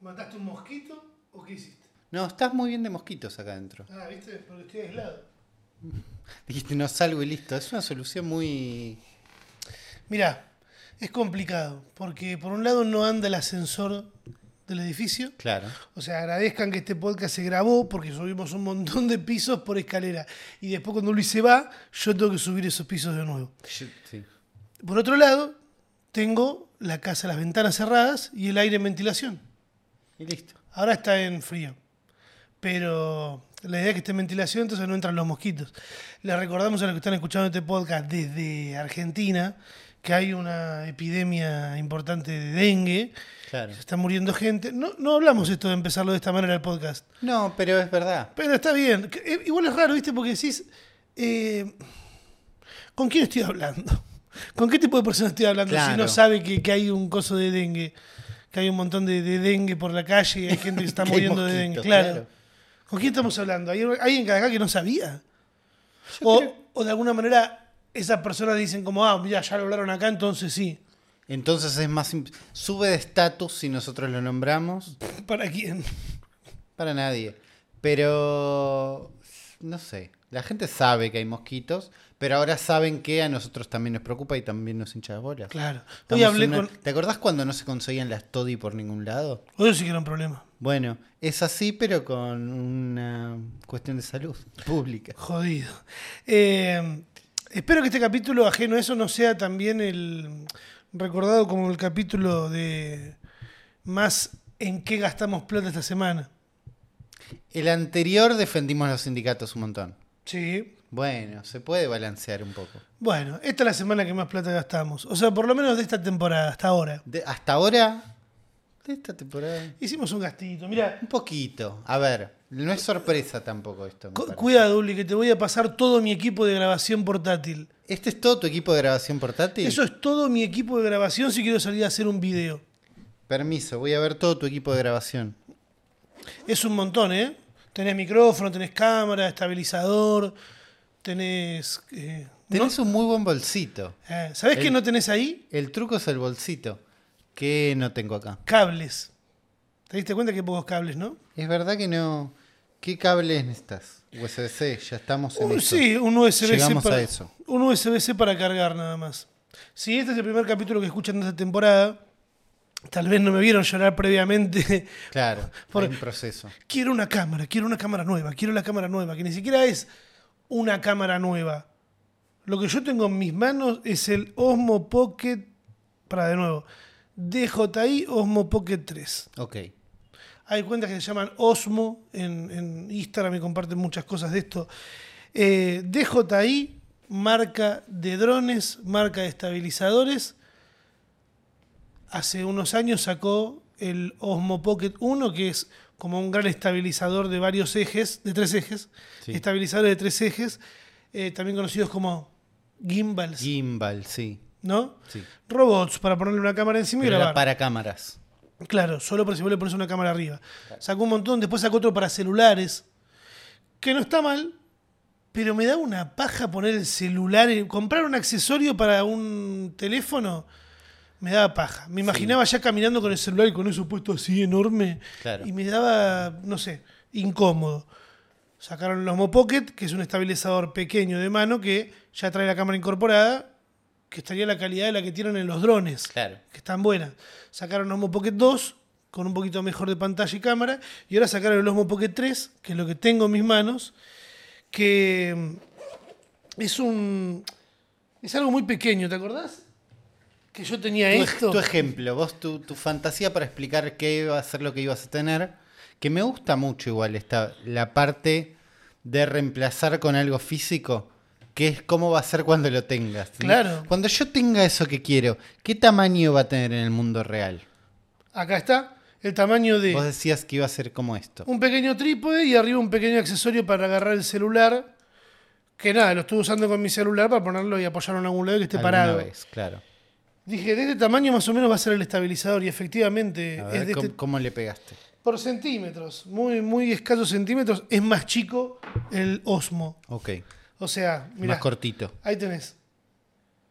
¿Mataste un mosquito o qué hiciste? No, estás muy bien de mosquitos acá adentro. Ah, ¿viste? Porque estoy aislado. Dijiste, no salgo y listo. Es una solución muy... Mirá, es complicado, porque por un lado no anda el ascensor del edificio. Claro. O sea, agradezcan que este podcast se grabó porque subimos un montón de pisos por escalera. Y después cuando Luis se va, yo tengo que subir esos pisos de nuevo. Sí. Por otro lado, tengo la casa, las ventanas cerradas y el aire en ventilación. Y listo. Ahora está en frío. Pero la idea es que esté en ventilación, entonces no entran los mosquitos. Les recordamos a los que están escuchando este podcast desde Argentina que hay una epidemia importante de dengue. Claro. Se está muriendo gente. No hablamos esto de empezarlo de esta manera el podcast. No, pero es verdad. Pero está bien. Igual es raro, ¿viste? Porque decís, ¿con quién estoy hablando? ¿Con qué tipo de persona estoy hablando Claro. si no sabe que hay un coso de dengue? Que hay un montón de dengue por la calle y hay gente que se está Que hay muriendo de mosquitos, dengue. Claro. ¿Con quién estamos hablando? ¿Hay alguien de acá que no sabía? O de alguna manera esas personas dicen como, mira, ya lo hablaron acá, entonces sí. Entonces es más... Sube de estatus si nosotros lo nombramos. ¿Para quién? Para nadie. Pero... No sé. La gente sabe que hay mosquitos, pero ahora saben que a nosotros también nos preocupa y también nos hincha las bolas. Claro. Hoy hablé con... ¿Te acordás cuando no se conseguían las toddy por ningún lado? Hoy sí que era un problema. Bueno, es así, pero con una cuestión de salud pública. Jodido. Espero que este capítulo, ajeno a eso, no sea también el recordado como el capítulo de más en qué gastamos plata esta semana. El anterior defendimos los sindicatos un montón. Sí. Bueno, se puede balancear un poco. Bueno, esta es la semana que más plata gastamos. O sea, por lo menos de esta temporada, hasta ahora. Hasta ahora, de esta temporada, Hicimos un gastito. Mira, un poquito. A ver, no es sorpresa tampoco esto. me parece. cuidado, Uli, que te voy a pasar todo mi equipo de grabación portátil. ¿Este es todo tu equipo de grabación portátil? Eso es todo mi equipo de grabación si quiero salir a hacer un video. Permiso, voy a ver todo tu equipo de grabación. Es un montón, ¿eh? Tenés micrófono, tenés cámara, estabilizador, tenés... Tenés un muy buen bolsito. ¿Sabés qué no tenés ahí? El truco es el bolsito. ¿Qué no tengo acá? Cables. ¿Te diste cuenta que hay pocos cables, no? Es verdad que no... ¿Qué cables necesitas? USB-C, ya estamos en eso. Sí, un USB-C Llegamos para, a eso. un USB-C para cargar nada más. Si este es el primer capítulo que escuchan de esta temporada, tal vez no me vieron llorar previamente. Claro, Por- hay un proceso. Quiero una cámara nueva, quiero la cámara nueva, que ni siquiera es una cámara nueva. Lo que yo tengo en mis manos es el Osmo Pocket, para de nuevo, DJI Osmo Pocket 3. Ok. Hay cuentas que se llaman Osmo, en Instagram me comparten muchas cosas de esto. DJI, marca de drones, marca de estabilizadores. Hace unos años sacó el Osmo Pocket 1, que es como un gran estabilizador de varios ejes, de 3 ejes. Sí. Estabilizadores de 3 ejes, también conocidos como gimbals, Gimbal, sí. ¿no? Sí. Robots para ponerle una cámara encima y Pero grabar. era para cámaras. Claro, solo por si vos le pones una cámara arriba. Sacó un montón, después sacó otro para celulares, que no está mal, pero me da una paja poner el celular, comprar un accesorio para un teléfono, me daba paja. Me imaginaba ya caminando con el celular y con eso puesto así enorme, Claro. y me daba, no sé, incómodo. Sacaron el Osmo Pocket, que es un estabilizador pequeño de mano que ya trae la cámara incorporada, que estaría la calidad de la que tienen en los drones, Claro. que están buenas. Sacaron el Osmo Pocket 2 con un poquito mejor de pantalla y cámara, y ahora sacaron el Osmo Pocket 3, que es lo que tengo en mis manos, que es algo muy pequeño, ¿te acordás? Que yo tenía esto. Tu ejemplo, vos tu fantasía para explicar qué iba a ser lo que ibas a tener, que me gusta mucho igual la parte de reemplazar con algo físico, que es cómo va a ser cuando lo tengas. ¿Sí? Claro. Cuando yo tenga eso que quiero, ¿qué tamaño va a tener en el mundo real? Acá está el tamaño de Vos decías que iba a ser como esto. un pequeño trípode y arriba un pequeño accesorio para agarrar el celular. Que nada, lo estuve usando con mi celular para ponerlo y apoyarlo en algún lado y que esté Alguna parado. vez, claro. Dije, de este tamaño más o menos va a ser el estabilizador y efectivamente A es ver, de ¿cómo le pegaste? por centímetros, muy, muy escasos centímetros, es más chico el Osmo. Ok, O sea, mira, más cortito. ahí tenés.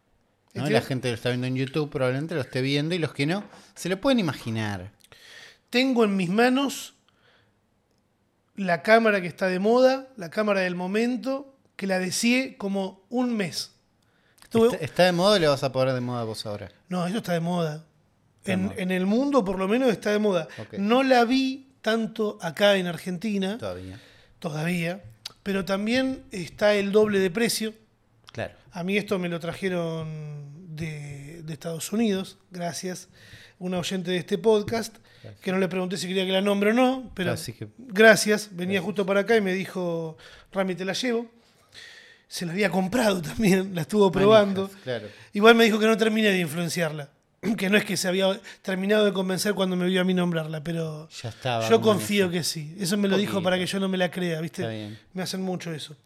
¿No? La gente lo está viendo en YouTube, probablemente lo esté viendo, y los que no, se lo pueden imaginar. tengo en mis manos la cámara que está de moda, la cámara del momento, que la deseé como un mes. ¿Está de moda o le vas a poner de moda vos ahora? No, eso está de moda. Está de moda. En el mundo, por lo menos, está de moda. Ok. No la vi tanto acá en Argentina, Todavía. pero también está el doble de precio. Claro. A mí esto me lo trajeron de Estados Unidos, gracias. Una oyente de este podcast, que no le pregunté si quería que la nombre o no, pero Así que, gracias. Venía justo para acá y me dijo, Rami, te la llevo. Se la había comprado también, la estuvo probando. manijas, claro. Igual me dijo que no terminé de influenciarla. Que no es que se había terminado de convencer cuando me vio a mí nombrarla, pero Ya estaba. yo confío que sí. Eso me lo dijo Poquito. para que yo no me la crea, ¿viste? Está bien. Me hacen mucho eso.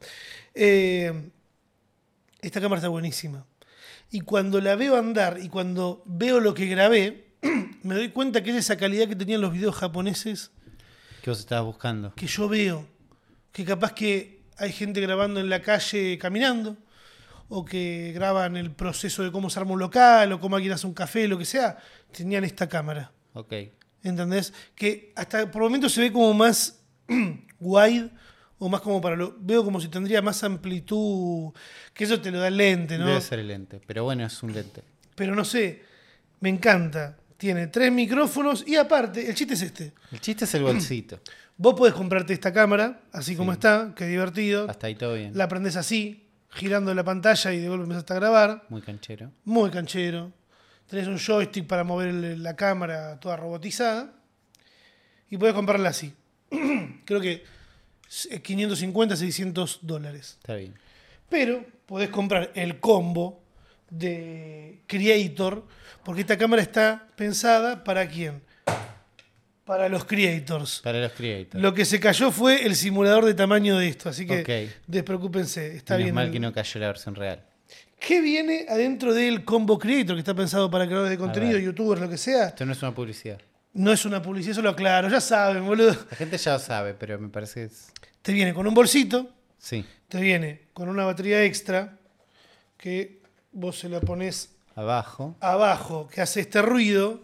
Esta cámara está buenísima. Y cuando la veo andar y cuando veo lo que grabé, me doy cuenta que es esa calidad que tenían los videos japoneses ¿Qué vos estabas buscando? que yo veo. Que capaz que hay gente grabando en la calle caminando, o que graban el proceso de cómo se arma un local, o cómo alguien hace un café, lo que sea. Tenían esta cámara. Ok. ¿Entendés? Que hasta por momentos se ve como más wide, o más como para lo... Veo como si tendría más amplitud, que eso te lo da el lente, ¿no? Debe ser el lente. Pero bueno, es un lente. Pero no sé, me encanta. Tiene 3 micrófonos y aparte, el chiste es este. El chiste es el bolsito. Vos podés comprarte esta cámara, así como Sí. está, que divertido. Hasta ahí todo bien. La prendés así, girando la pantalla y de golpe empezás a grabar. Muy canchero. Muy canchero. Tenés un joystick para mover la cámara toda robotizada. Y podés comprarla así. Creo que $550, $600. Está bien. Pero podés comprar el combo de Creator, porque esta cámara está pensada ¿para quién? Para los creators. Para los creators. Lo que se cayó fue el simulador de tamaño de esto, así que Ok. despreocúpense, está Menos bien. mal que no cayó la versión real. ¿Qué viene adentro del combo Creator, que está pensado para creadores de contenido, ver. youtubers, lo que sea? Esto no es una publicidad. No es una publicidad, eso lo aclaro, ya saben, boludo. La gente ya lo sabe, pero me parece que es... Te viene con un bolsito, Sí. te viene con una batería extra, que vos se la pones Abajo. abajo, que hace este ruido,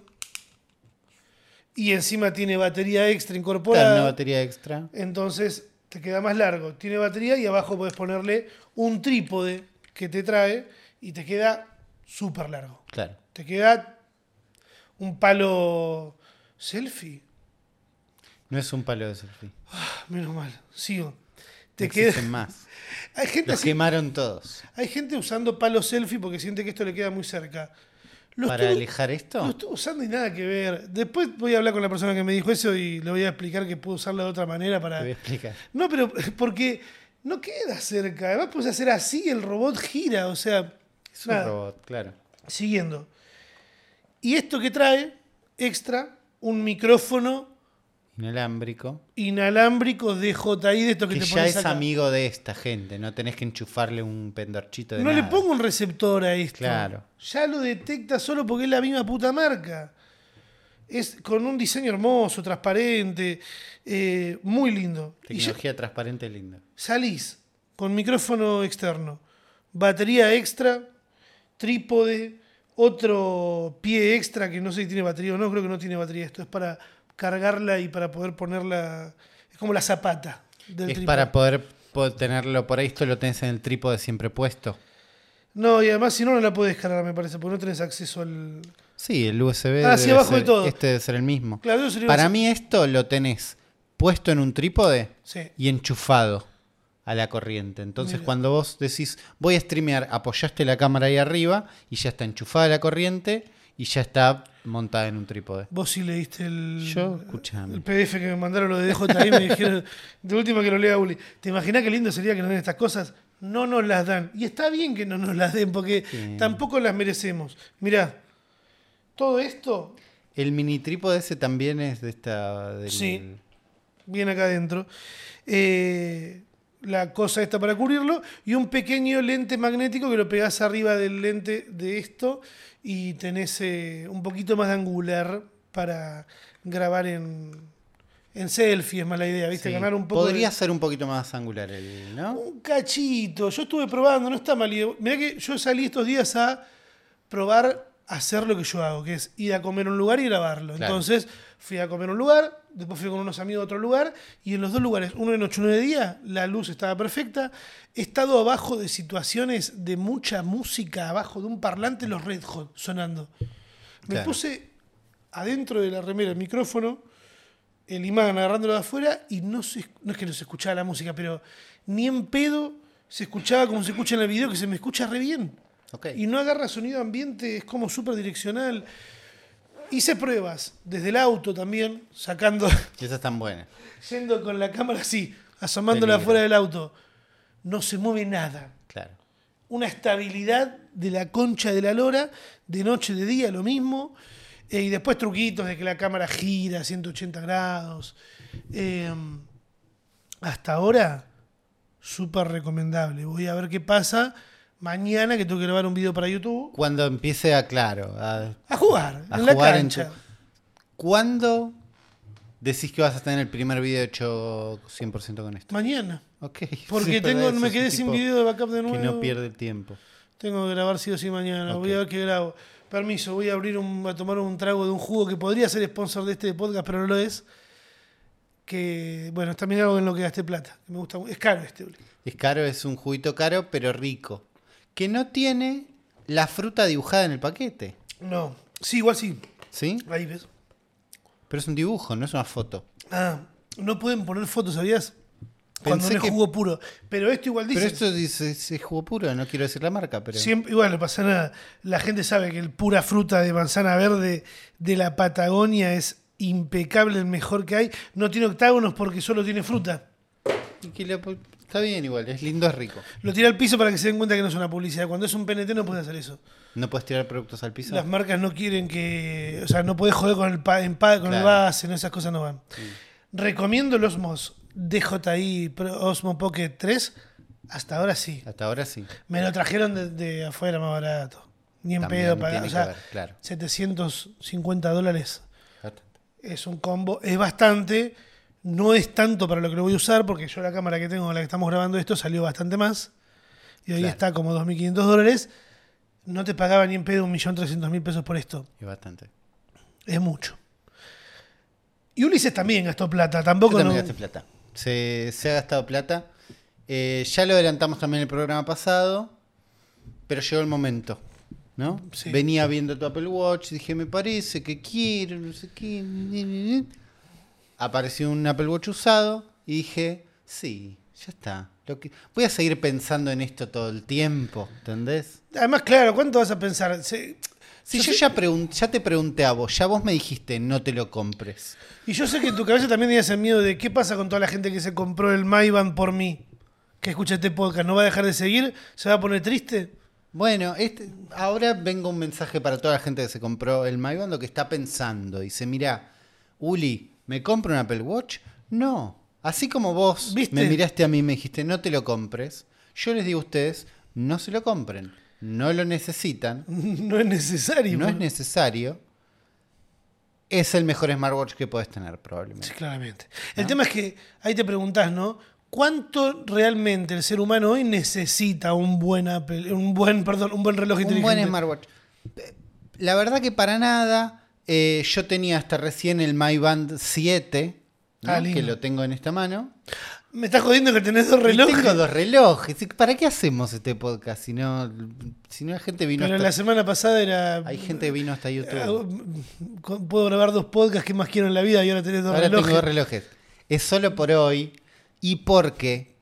y encima tiene batería extra Está incorporada. una batería extra. Entonces te queda más largo. Tiene batería y abajo puedes ponerle un trípode que te trae y te queda súper largo. Claro. Te queda un palo selfie. No es un palo de selfie. Menos mal, sigo. Te No queda... existen más. Hay gente, Los así- quemaron todos. hay gente usando palo selfie porque siente que esto le queda muy cerca. Lo ¿Para estuve- alejar Lo esto? estuve usando y nada que ver. Después voy a hablar con la persona que me dijo eso y le voy a explicar que puedo usarla de otra manera Te para... voy a explicar. No, pero porque no queda cerca. Además puedes hacer así, el robot gira. O sea, Es un nada. robot, claro. Siguiendo. Y esto que trae, extra, un micrófono Inalámbrico. inalámbrico DJI de esto que Que te ya pones es acá. amigo de esta gente. No tenés que enchufarle un pendorchito de No nada. le pongo un receptor a esto. Claro. Ya lo detecta solo porque es la misma puta marca. Es con un diseño hermoso, transparente, muy lindo. Y ya Tecnología transparente linda. salís con micrófono externo, batería extra, trípode, otro pie extra que no sé si tiene batería o no, creo que no tiene batería. Esto es para cargarla y para poder ponerla. Es como la zapata del Es trípode. para poder tenerlo por ahí. Esto lo tenés en el trípode siempre puesto. No, y además si no, no la podés cargar, me parece, porque no tenés acceso al. Sí, el USB. Ah, sí, debe abajo de ser- todo. Este debe ser el mismo. Claro, eso sería Para una- mí esto lo tenés puesto en un trípode Sí. y enchufado a la corriente. Entonces Mira. cuando vos decís voy a streamear, apoyaste la cámara ahí arriba y ya está enchufada a la corriente y ya está montada en un trípode. Vos sí leíste Yo, escuchame. el PDF que me mandaron lo de DJI, me dijeron, de última que lo lea Uli. ¿Te imaginás qué lindo sería que nos den estas cosas? No nos las dan. Y está bien que no nos las den, porque Sí. tampoco las merecemos. Mirá, todo esto El mini trípode ese también es de esta... del- Sí. viene acá adentro. La cosa esta para cubrirlo y un pequeño lente magnético que lo pegás arriba del lente de esto y tenés un poquito más de angular para grabar en selfie, es mala idea, ¿viste? Sí. Ganar un poco Podría de- ser un poquito más angular, ¿no? un cachito. Yo estuve probando, no está mal. Mirá que yo salí estos días a probar hacer lo que yo hago, que es ir a comer a un lugar y grabarlo. Claro. Entonces fui a comer a un lugar, después fui con unos amigos a otro lugar, y en los dos lugares, uno de noche, uno de día, la luz estaba perfecta. He estado abajo de situaciones de mucha música, abajo de un parlante, los Red Hot sonando. Me Claro. puse adentro de la remera el micrófono, el imán agarrándolo de afuera, y no es que no se escuchaba la música, pero ni en pedo se escuchaba como se escucha en el video, que se me escucha re bien. Ok. Y no agarra sonido ambiente, es como súper direccional. Hice pruebas desde el auto también, sacando, Esas están buenas. yendo con la cámara así, asomándola Peligro. afuera del auto. No se mueve nada. Claro. Una estabilidad de la concha de la lora, de noche, de día, lo mismo. Y después truquitos de que la cámara gira a 180 grados. Hasta ahora, súper recomendable. Voy a ver qué pasa mañana, que tengo que grabar un video para YouTube. Cuando empiece a A jugar, a en la jugar en cancha. ¿Cuándo decís que vas a tener el primer video hecho 100% con esto? Mañana. Ok. Porque Sí, es verdad, me sos quedé un sin tipo video de backup de nuevo. que no pierde el tiempo. Tengo que grabar sí o sí mañana. Ok. Voy a ver qué grabo. Permiso, voy a tomar un trago de un jugo que podría ser sponsor de este podcast, pero no lo es. Que, bueno, es también algo en lo que gasté plata. Que me gusta mucho. Es caro este, Uli. Es caro, es un juguito caro, pero rico. Que no tiene la fruta dibujada en el paquete. No. Sí, igual sí. ¿Sí? Ahí ves. Pero es un dibujo, no es una foto. Ah, no pueden poner fotos, ¿sabías? Cuando Pensé no es que- jugo puro. Pero esto igual dice. Pero esto dice, es jugo puro, no quiero decir la marca, pero... Siempre, igual no pasa nada. La gente sabe que el pura fruta de manzana verde de la Patagonia es impecable, el mejor que hay. No tiene octágonos porque solo tiene fruta. Y que está bien igual, es lindo, es rico. Lo tira al piso para que se den cuenta que no es una publicidad. Cuando es un PNT no puede hacer eso. ¿No puedes tirar productos al piso? Las marcas no quieren que... O sea, no puedes joder con el Claro. base, no, esas cosas no van. Recomiendo el Osmos DJI Osmo Pocket 3. Hasta ahora sí. Hasta ahora sí. Me lo trajeron de afuera más barato. Ni en También pedo tiene pagar. O que sea, ver, claro. $750 es un combo. Es bastante. No es tanto para lo que lo voy a usar, porque yo la cámara que tengo con la que estamos grabando esto salió bastante más. Y hoy Claro. está como $2.500. No te pagaba ni en pedo 1.300.000 pesos por esto. Es bastante. Es mucho. Y Ulises también gastó plata. Tampoco Yo también no- gasté plata. Se ha gastado plata. Ya lo adelantamos también en el programa pasado, pero llegó el momento, ¿no? Sí. Venía viendo tu Apple Watch, dije, me parece que quiero, no sé qué. Apareció un Apple Watch usado y dije, sí, ya está. Voy a seguir pensando en esto todo el tiempo, ¿entendés? Además, claro, ¿cuánto vas a pensar? Si yo ya te pregunté a vos, ya vos me dijiste no te lo compres. Y yo sé que en tu cabeza también tenías el miedo de qué pasa con toda la gente que se compró el Mayban por mí, que escucha este podcast. ¿No va a dejar de seguir? ¿Se va a poner triste? Bueno, ahora vengo un mensaje para toda la gente que se compró el MyBand, lo que está pensando. Dice, mira, Uli, ¿me compro un Apple Watch? No. Así como vos ¿Viste? me miraste a mí y me dijiste no te lo compres, yo les digo a ustedes, no se lo compren. No lo necesitan. No es necesario. No es ¿no? necesario. Es el mejor smartwatch que podés tener, probablemente. Sí, claramente. El tema es que ahí te preguntás, ¿no? ¿Cuánto realmente el ser humano hoy necesita un buen un buen reloj Un inteligente? buen smartwatch. La verdad que para nada. Yo tenía hasta recién el MyBand 7, ¿no? Ah, lindo. Que lo tengo en esta mano. Me estás jodiendo que tenés dos Y relojes. tengo dos relojes. ¿Para qué hacemos este podcast? Si no la gente vino Pero hasta... la semana pasada era... Hay gente que vino hasta YouTube. Puedo grabar 2 podcasts que más quiero en la vida y ahora tenés dos Ahora relojes. tengo dos relojes. Es solo por hoy y porque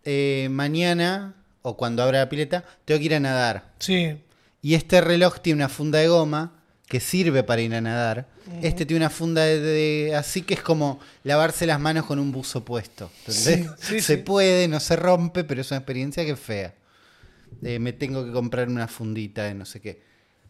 mañana o cuando abra la pileta tengo que ir a nadar. Sí. Y este reloj tiene una funda de goma que sirve para ir a nadar. Este tiene una funda así que es como lavarse las manos con un buzo puesto. ¿Entendés? Sí, Se sí. puede, no se rompe, pero es una experiencia que es fea. Me tengo que comprar una fundita de no sé qué.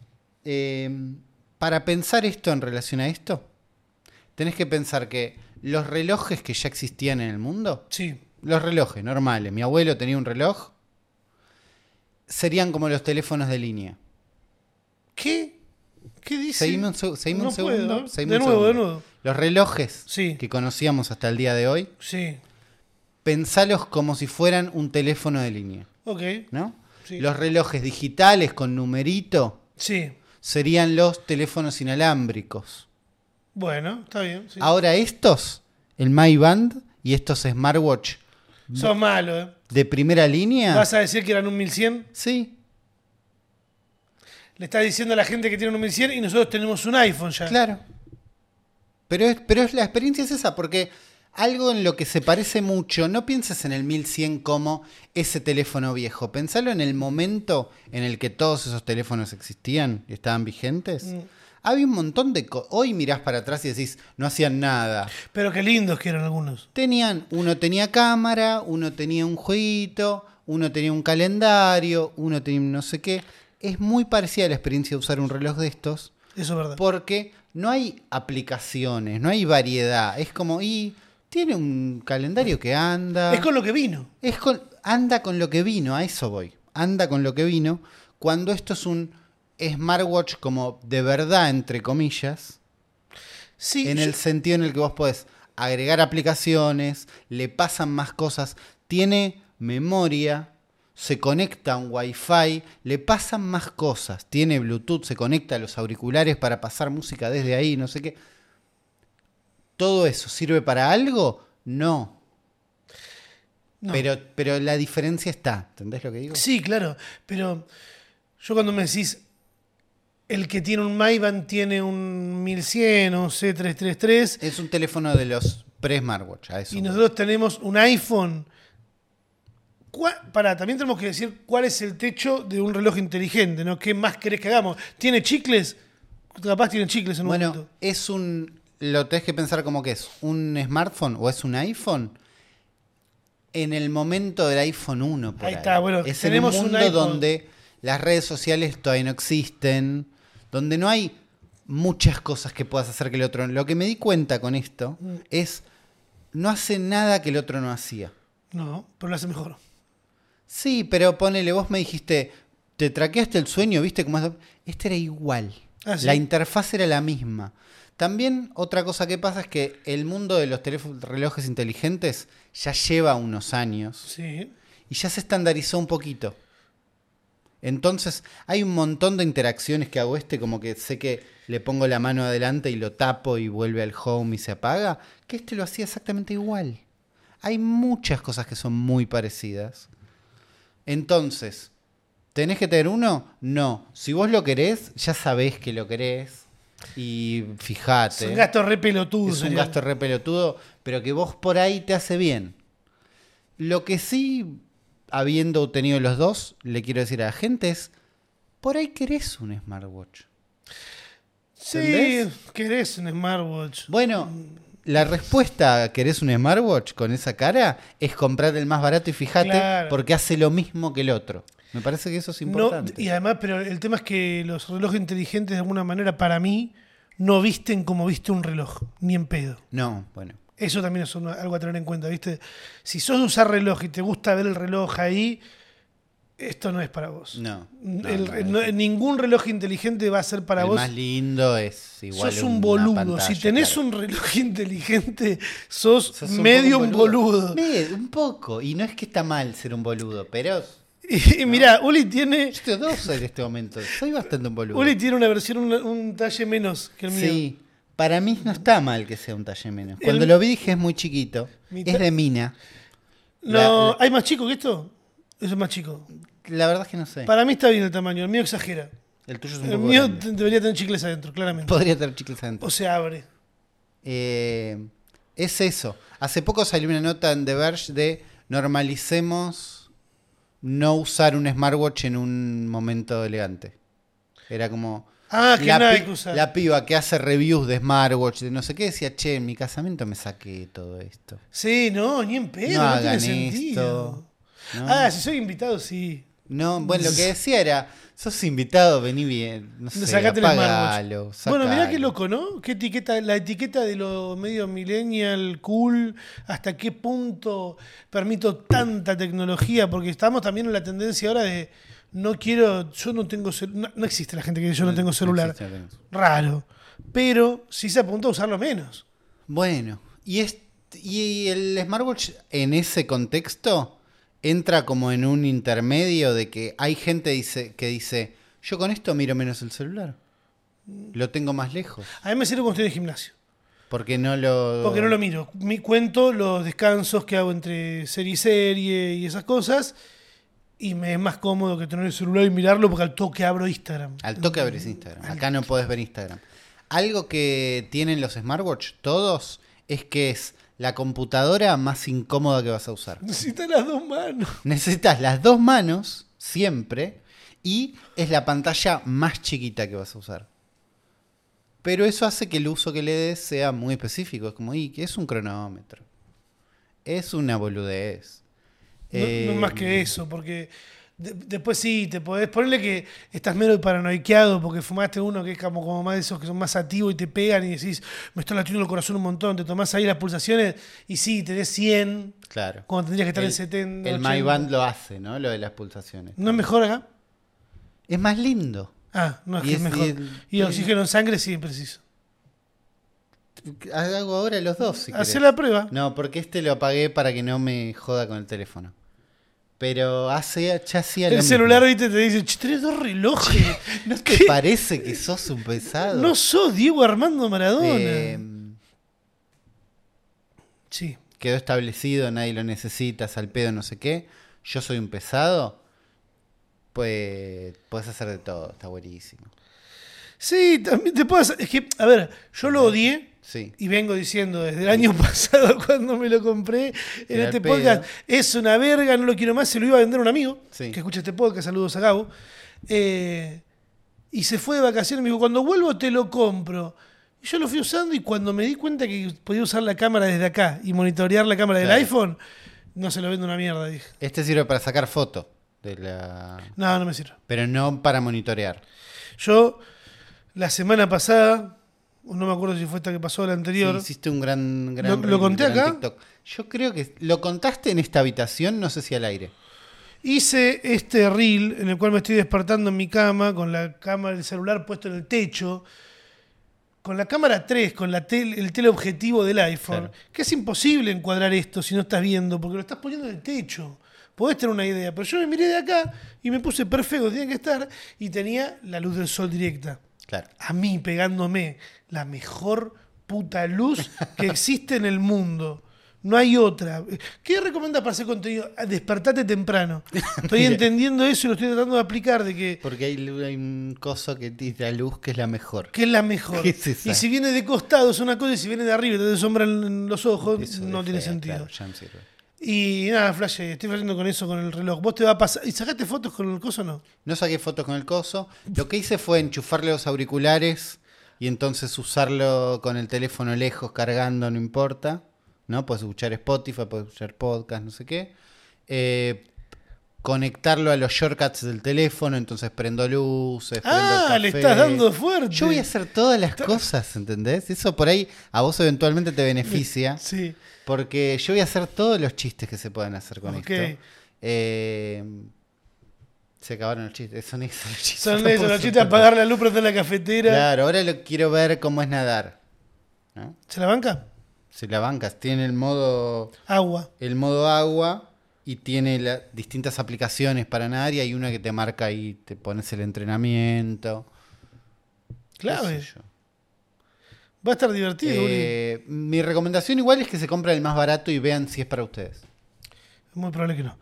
Para pensar esto en relación a esto, tenés que pensar que los relojes que ya existían en el mundo, Sí. los relojes normales, mi abuelo tenía un reloj, serían como los teléfonos de línea. ¿Qué? ¿Qué dice? Seguime un No segundo. puedo. seguime De un nuevo, segundo. de nuevo. Los relojes Sí. que conocíamos hasta el día de hoy, Sí. pensalos como si fueran un teléfono de línea, Ok. ¿no? Sí. Los relojes digitales con numerito Sí. serían los teléfonos inalámbricos. Bueno, está bien. Sí. Ahora estos, el My Band y estos smartwatch Sos malo, ¿eh? de primera línea. ¿Vas a decir que eran un 1100? Sí, Le estás diciendo a la gente que tiene un 1100 y nosotros tenemos un iPhone ya. claro. Pero la experiencia es esa, porque algo en lo que se parece mucho, no pienses en el 1100 como ese teléfono viejo, pensalo en el momento en el que todos esos teléfonos existían y estaban vigentes. Había un montón de hoy mirás para atrás y decís, no hacían nada. Pero qué lindos que eran algunos. Uno tenía cámara, uno tenía un jueguito, uno tenía un calendario, uno tenía un no sé qué. Es muy parecida a la experiencia de usar un reloj de estos, Eso es verdad. porque no hay aplicaciones, no hay variedad. Es como, tiene un calendario que anda. Es con lo que vino. Anda con lo que vino, a eso voy. Anda con lo que vino. Cuando esto es un smartwatch como de verdad, entre comillas, Sí, en el sentido en el que vos podés agregar aplicaciones, le pasan más cosas, tiene memoria, se conecta a un Wi-Fi, le pasan más cosas, tiene Bluetooth, se conecta a los auriculares para pasar música desde ahí, no sé qué. ¿Todo eso sirve para algo? No. no. Pero la diferencia está, ¿entendés lo que digo? Sí, claro. Pero yo cuando me decís, el que tiene un Mayban tiene un 1100 o un C333 Es un teléfono de los pre-smartwatch, a eso. y nosotros tenemos un iPhone. También tenemos que decir cuál es el techo de un reloj inteligente, ¿no? ¿Qué más querés que hagamos? ¿Tiene chicles? Capaz tiene chicles en un momento. Lo tenés que pensar como que es un smartphone o es un iPhone en el momento del iPhone 1. Ahí está, bueno, es tenemos en un un mundo iPhone. donde las redes sociales todavía no existen, donde no hay muchas cosas que puedas hacer que el otro. Lo que me di cuenta con esto es no hace nada que el otro no hacía. No, pero lo hace mejor. Sí, pero ponele, vos me dijiste, te traqueaste el sueño, ¿viste cómo es? Este era igual. Ah, ¿sí? La interfaz era la misma. También otra cosa que pasa es que el mundo de los relojes inteligentes ya lleva unos años Sí. y ya se estandarizó un poquito. Entonces hay un montón de interacciones que hago como que sé que le pongo la mano adelante y lo tapo y vuelve al home y se apaga, que lo hacía exactamente igual. Hay muchas cosas que son muy parecidas. Entonces, ¿tenés que tener uno? No. Si vos lo querés, ya sabés que lo querés. Y fijate. Es un gasto re pelotudo. Es un sería. gasto re pelotudo, pero que vos por ahí te hace bien. Lo que sí, habiendo tenido los dos, le quiero decir a la gente es, por ahí querés un smartwatch. Sí, ¿Entendés? querés un smartwatch. Bueno, la respuesta a querés un smartwatch con esa cara es comprar el más barato y fijate, Claro. porque hace lo mismo que el otro. Me parece que eso es importante. No, y además, pero el tema es que los relojes inteligentes de alguna manera para mí no visten como viste un reloj, ni en pedo. No, bueno. Eso también es algo a tener en cuenta, ¿viste? Si sos de usar reloj y te gusta ver el reloj ahí, esto no es para vos. No. Ningún reloj inteligente va a ser para el vos. más lindo es igual. Sos un una boludo. pantalla, Si tenés claro. un reloj inteligente, sos Sos un medio poco un boludo. Un poco. Y no es que está mal ser un boludo, pero Y mirá, Uli tiene yo tengo dos en este momento. Soy bastante un boludo. Uli tiene una versión, un talle menos que el mío. Sí. Para mí no está mal que sea un talle menos. El- Cuando lo vi dije es muy chiquito. Mi Es de mina. No, ¿hay más chico que esto? Eso es más chico. La verdad es que no sé. Para mí está bien el tamaño, el mío exagera. El tuyo es un El poco mío grande. debería tener chicles adentro, claramente. Podría tener chicles adentro. O se abre. Es eso. Hace poco salió una nota en The Verge de normalicemos no usar un smartwatch en un momento elegante. Era como... Ah, que nada hay que usar. La piba que hace reviews de smartwatch, de no sé qué, decía, che, en mi casamiento me saqué todo esto. Sí, no, ni en pedo, No no, tiene hagan sentido. esto. ¿No? Ah, si soy invitado, sí. No, bueno, lo que decía era, sos invitado, vení bien, no sé, Sacate el apagalo, Bueno, mirá qué sacalo. loco, ¿no? ¿Qué etiqueta, la etiqueta de lo medio millennial, cool, hasta qué punto permito tanta tecnología? Porque estamos también en la tendencia ahora de yo no tengo celular. No existe la gente que dice yo no tengo celular. existe, no tengo. Raro. Pero sí se apunta a usarlo menos. Bueno, y el smartwatch en ese contexto entra como en un intermedio de que hay gente que dice, yo con esto miro menos el celular. Lo tengo más lejos. A mí me sirve cuando estoy en el gimnasio. Porque no lo miro. Cuento los descansos que hago entre serie y serie y esas cosas. Y me es más cómodo que tener el celular y mirarlo porque al toque abro Instagram. Al toque abres Instagram. Acá no podés ver Instagram. Algo que tienen los smartwatch, todos, es que es la computadora más incómoda que vas a usar. Necesitas las dos manos. Necesitas las dos manos, siempre, y es la pantalla más chiquita que vas a usar. Pero eso hace que el uso que le des sea muy específico. Es como, que es un cronómetro. Es una boludez. No es más que eso, porque después sí, te podés ponerle que estás medio paranoiqueado porque fumaste uno que es como más de esos que son más activos y te pegan y decís, me está latiendo el corazón un montón, te tomás ahí las pulsaciones y sí, tenés 100, claro, cuando tendrías que estar en 70. El 80. MyBand lo hace, ¿no? Lo de las pulsaciones. ¿No es mejor acá? Es más lindo. No es que es mejor. Y oxígeno en sangre sí, preciso. Hago ahora los dos, si Hacé querés. la prueba. No, porque lo apagué para que no me joda con el teléfono. Pero ya hacía lo El mismo. celular, viste, te dice, tenés dos relojes. ¿No te ¿Qué? parece que sos un pesado? No sos Diego Armando Maradona. Sí. Quedó establecido, nadie lo necesita, al pedo, no sé qué. Yo soy un pesado. Pues puedes hacer de todo, está buenísimo. Sí, también te puedo hacer. Es que, a ver, yo lo odié. Sí. Y vengo diciendo desde el año pasado cuando me lo compré en Era este el pedo. podcast. Es una verga, no lo quiero más. Se lo iba a vender a un amigo Sí. que escucha este podcast. Saludos a Gabo. Y se fue de vacaciones. Me dijo, cuando vuelvo te lo compro. Y yo lo fui usando y cuando me di cuenta que podía usar la cámara desde acá y monitorear la cámara del Claro. iPhone, no se lo vendo una mierda, dije. Este sirve para sacar foto de la... No me sirve. Pero no para monitorear. Yo, la semana pasada, no me acuerdo si fue esta que pasó o la anterior. Sí, hiciste un gran ¿Lo reel, conté gran acá? TikTok. Yo creo que lo contaste en esta habitación, no sé si al aire. Hice este reel en el cual me estoy despertando en mi cama con la cámara del celular puesto en el techo, con la cámara 3, con el teleobjetivo del iPhone, Claro. que es imposible encuadrar esto si no estás viendo, porque lo estás poniendo en el techo. Podés tener una idea, pero yo me miré de acá y me puse perfecto, tenía que estar, y tenía la luz del sol directa. Claro. A mí pegándome la mejor puta luz que existe en el mundo. No hay otra. ¿Qué recomiendas para hacer contenido? Despertate temprano. Estoy entendiendo eso y lo estoy tratando de aplicar de que Porque hay un coso que tira luz que es la mejor. es la mejor. ¿Qué es esa? Y si viene de costado es una cosa y si viene de arriba y te da sombra en los ojos, Eso no es tiene fea, sentido. claro, ya me sirve. Y nada, Flash, estoy flasheando con eso, con el reloj. ¿Vos te va a pasar? ¿Y sacaste fotos con el coso o no? No saqué fotos con el coso. Lo que hice fue enchufarle los auriculares y entonces usarlo con el teléfono lejos, cargando, no importa. ¿No? Puedes escuchar Spotify, puedes escuchar podcast, no sé qué. Conectarlo a los shortcuts del teléfono, entonces prendo luces, prendo el Le café. estás dando fuerte. Yo voy a hacer todas las cosas, ¿entendés? Eso por ahí a vos eventualmente te beneficia. Sí. Porque yo voy a hacer todos los chistes que se puedan hacer con Ok. esto. Se acabaron los chistes. Son esos los chistes. Son No esos, puedo los chistes, hacer apagar la luz, prender la cafetera. Claro, ahora quiero ver cómo es nadar. ¿No? ¿Se la banca? Si la bancas, tiene el modo Agua. agua y tiene distintas aplicaciones para nadar y hay una que te marca ahí, te pones el entrenamiento. Clave. Qué sé yo. Va a estar divertido, Uri. Mi recomendación igual es que se compren el más barato y vean si es para ustedes. Es muy probable que no.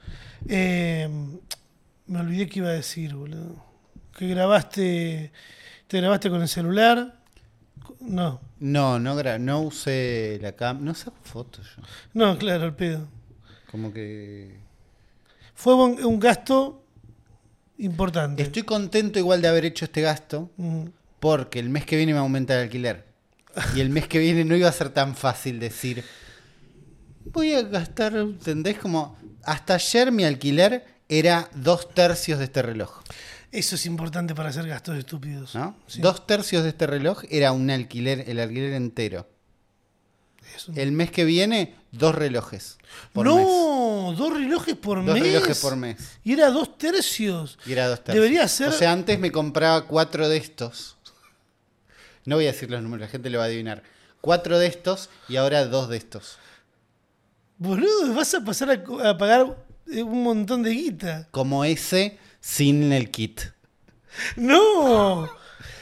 Me olvidé que iba a decir, boludo. Que te grabaste con el celular. No. No usé la cámara, no saco fotos yo. No, claro, el pedo. Como que... Fue un gasto importante. Estoy contento igual de haber hecho este gasto porque el mes que viene me aumenta el alquiler. Y el mes que viene no iba a ser tan fácil decir, voy a gastar, ¿entendés? Como hasta ayer mi alquiler era 2/3 de este reloj, Eso es importante para hacer gastos estúpidos. ¿no? Sí. 2/3 de este reloj era el alquiler entero. Eso. El mes que viene, 2 relojes por mes. No, 2 relojes por 2 mes. relojes por mes. Y era 2/3. Y era 2/3. Debería ser. O sea, antes me compraba 4 de estos. No voy a decir los números, la gente lo va a adivinar. 4 de estos y ahora 2 de estos. Boludo, vas a pasar a pagar un montón de guita. Como ese sin el kit. ¡No!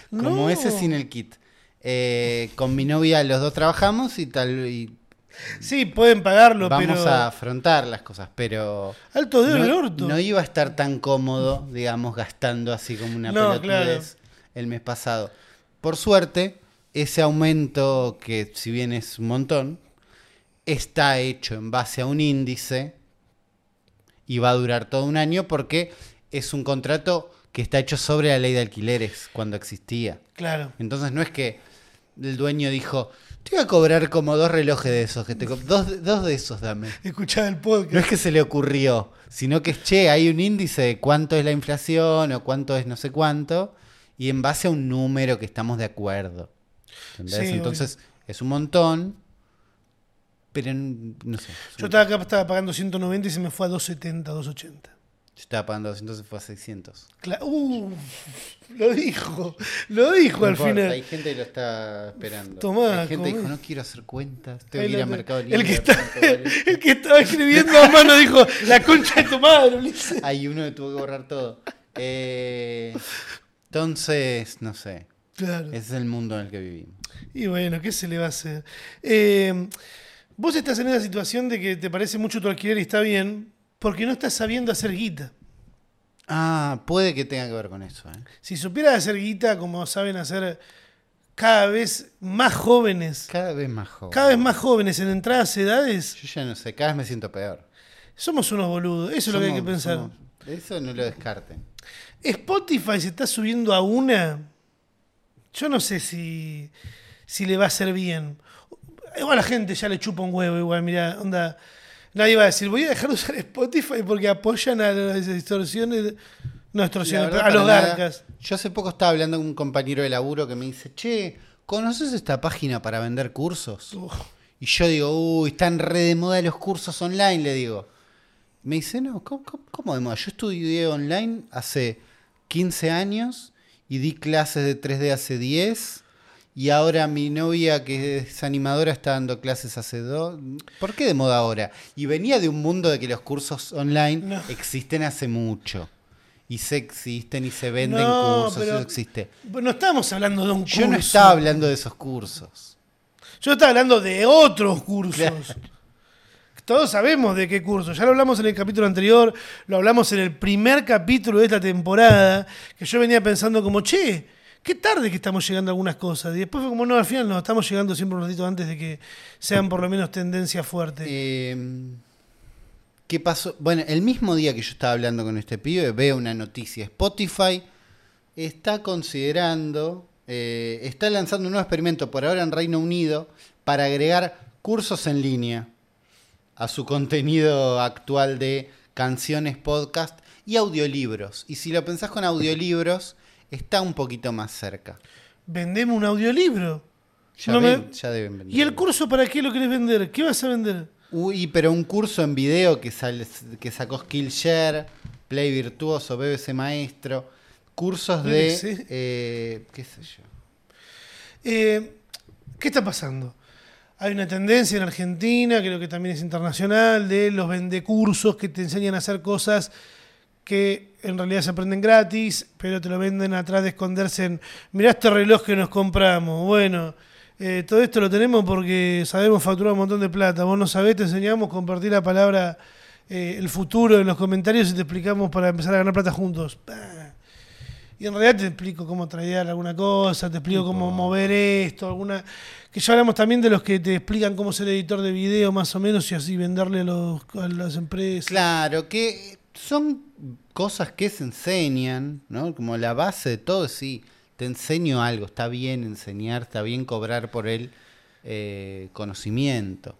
Como No. ese sin el kit. Con mi novia los dos trabajamos y Sí, pueden pagarlo, vamos pero. a afrontar las cosas, pero Alto dedo en el orto. no iba a estar tan cómodo, digamos, gastando así como una No, pelotudez el mes pasado. Por suerte, ese aumento, que si bien es un montón, está hecho en base a un índice y va a durar todo un año porque es un contrato que está hecho sobre la ley de alquileres cuando existía. Claro. Entonces no es que el dueño dijo, te voy a cobrar como 2 relojes de esos, dos de esos dame. Escuchá el podcast. No es que se le ocurrió, sino que che, hay un índice de cuánto es la inflación o cuánto es no sé cuánto, y en base a un número que estamos de acuerdo. ¿Entendés? Sí, Entonces es un montón, pero no sé. Yo estaba pagando 190 y se me fue a 270, 280. Yo estaba pagando 200 y fue a 600. Lo dijo No al importa, final. hay gente que lo está esperando. Tomá, hay gente que comé. dijo, no quiero hacer cuentas, tengo Ahí que ir lo a tenés. Mercado Libre. El que, a ver cuánto vale. el que estaba escribiendo a mano dijo, la concha de tu madre, Ulises. Hay uno que tuvo que borrar todo. Entonces, no sé. Claro. Ese es el mundo en el que vivimos. Y bueno, ¿qué se le va a hacer? Vos estás en esa situación de que te parece mucho tu alquiler y está bien, porque no estás sabiendo hacer guita. Ah, puede que tenga que ver con eso. Si supieras hacer guita como saben hacer cada vez más jóvenes, Cada vez más joven. cada vez más jóvenes en entradas edades, Yo ya no sé, cada vez me siento peor. somos unos boludos. Eso es lo que hay que pensar. Eso no lo descarten. Spotify se está subiendo a una. Yo no sé si le va a hacer bien. Igual a la gente ya le chupa un huevo, igual, mirá, onda. Nadie va a decir, voy a dejar de usar Spotify porque apoyan a las distorsiones. No, distorsiones, La verdad, a los para nada. garcas. Yo hace poco estaba hablando con un compañero de laburo que me dice, che, ¿conoces esta página para vender cursos? Uf. Y yo digo, uy, están re de moda los cursos online, le digo. Me dice, no, ¿cómo de moda? Yo estudié online hace 15 años y di clases de 3D hace 10. Y ahora mi novia, que es animadora, está dando clases hace 2. ¿Por qué de moda ahora? Y venía de un mundo de que los cursos online No. existen hace mucho. Y se existen y se venden No, cursos, pero eso existe. No estamos hablando de un curso. Yo no estaba hablando de esos cursos. Yo estaba hablando de otros cursos. Claro. Todos sabemos de qué curso. Ya lo hablamos en el capítulo anterior, lo hablamos en el primer capítulo de esta temporada, que yo venía pensando como, che, qué tarde que estamos llegando a algunas cosas. Y después fue como, no, al final no, estamos llegando siempre un ratito antes de que sean por lo menos tendencia fuerte. ¿Qué pasó? Bueno, el mismo día que yo estaba hablando con este pibe, veo una noticia. Spotify está considerando, está lanzando un nuevo experimento por ahora en Reino Unido para agregar cursos en línea a su contenido actual de canciones, podcast y audiolibros. Y si lo pensás con audiolibros, está un poquito más cerca. Vendemos un audiolibro. Ya, No ya deben vender. ¿Y el curso para qué lo querés vender? ¿Qué vas a vender? Uy, pero un curso en video que sacó Skillshare, Play Virtuoso, BBC Maestro, cursos BBC. qué sé yo. ¿Qué está pasando? Hay una tendencia en Argentina, creo que también es internacional, de los vendecursos que te enseñan a hacer cosas que en realidad se aprenden gratis, pero te lo venden atrás de esconderse en, mirá este reloj que nos compramos. Bueno, todo esto lo tenemos porque sabemos facturar un montón de plata. Vos no sabés, te enseñamos a compartir la palabra el futuro en los comentarios y te explicamos para empezar a ganar plata juntos. Y en realidad te explico cómo tradear alguna cosa, te explico cómo mover esto, alguna... Que ya hablamos también de los que te explican cómo ser editor de video más o menos y así venderle a las empresas. Claro, que son cosas que se enseñan, ¿no? Como la base de todo, sí, te enseño algo, está bien enseñar, está bien cobrar por el conocimiento.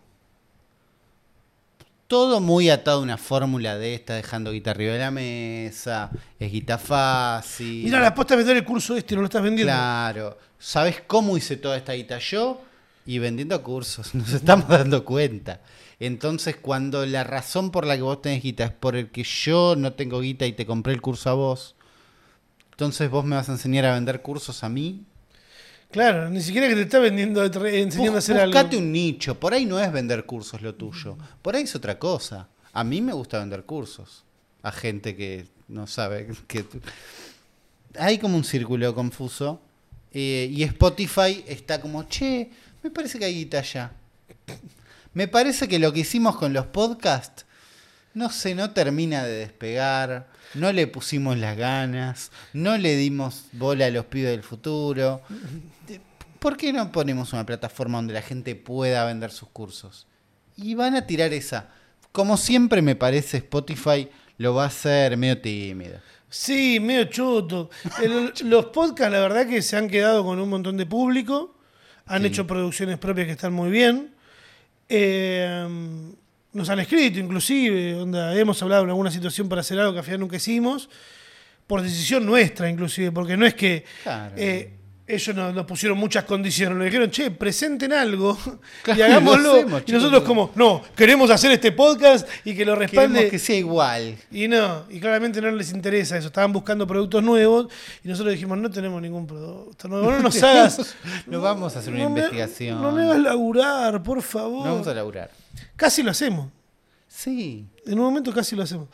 Todo muy atado a una fórmula de esta, dejando guita arriba de la mesa, es guita fácil. Mira, la posta es vender el curso este, no lo estás vendiendo. Claro. ¿Sabes cómo hice toda esta guita yo? Y vendiendo cursos, nos estamos dando cuenta. Entonces, cuando la razón por la que vos tenés guita es por el que yo no tengo guita y te compré el curso a vos, entonces vos me vas a enseñar a vender cursos a mí. Claro, ni siquiera que te está vendiendo, enseñando a hacer algo. Buscate un nicho. Por ahí no es vender cursos lo tuyo. Por ahí es otra cosa. A mí me gusta vender cursos. A gente que no sabe. Que hay como un círculo confuso. Y Spotify está como, che, me parece que hay guita allá. Me parece que lo que hicimos con los podcasts, no sé, no termina de despegar, no le pusimos las ganas, no le dimos bola a los pibes del futuro. ¿Por qué no ponemos una plataforma donde la gente pueda vender sus cursos? Y van a tirar esa. Como siempre me parece, Spotify lo va a hacer medio tímido. Sí, medio choto. Los podcasts, la verdad que se han quedado con un montón de público. Han hecho producciones propias que están muy bien. Nos han escrito, inclusive. Hemos hablado en alguna situación para hacer algo que al final nunca hicimos. Por decisión nuestra, inclusive. Porque no es que Claro. ellos nos pusieron muchas condiciones. Nos dijeron, che, presenten algo Claro, y hagámoslo. lo hacemos, Y chicos. nosotros como, no, queremos hacer este podcast y que lo respalde. Queremos que sea igual. Y no, y claramente no les interesa eso. Estaban buscando productos nuevos y nosotros dijimos, no tenemos ningún producto nuevo. No nos hagas. No vamos a hacer una investigación. No me hagas laburar, por favor. No vamos a laburar. Casi lo hacemos. Sí. En un momento casi lo hacemos.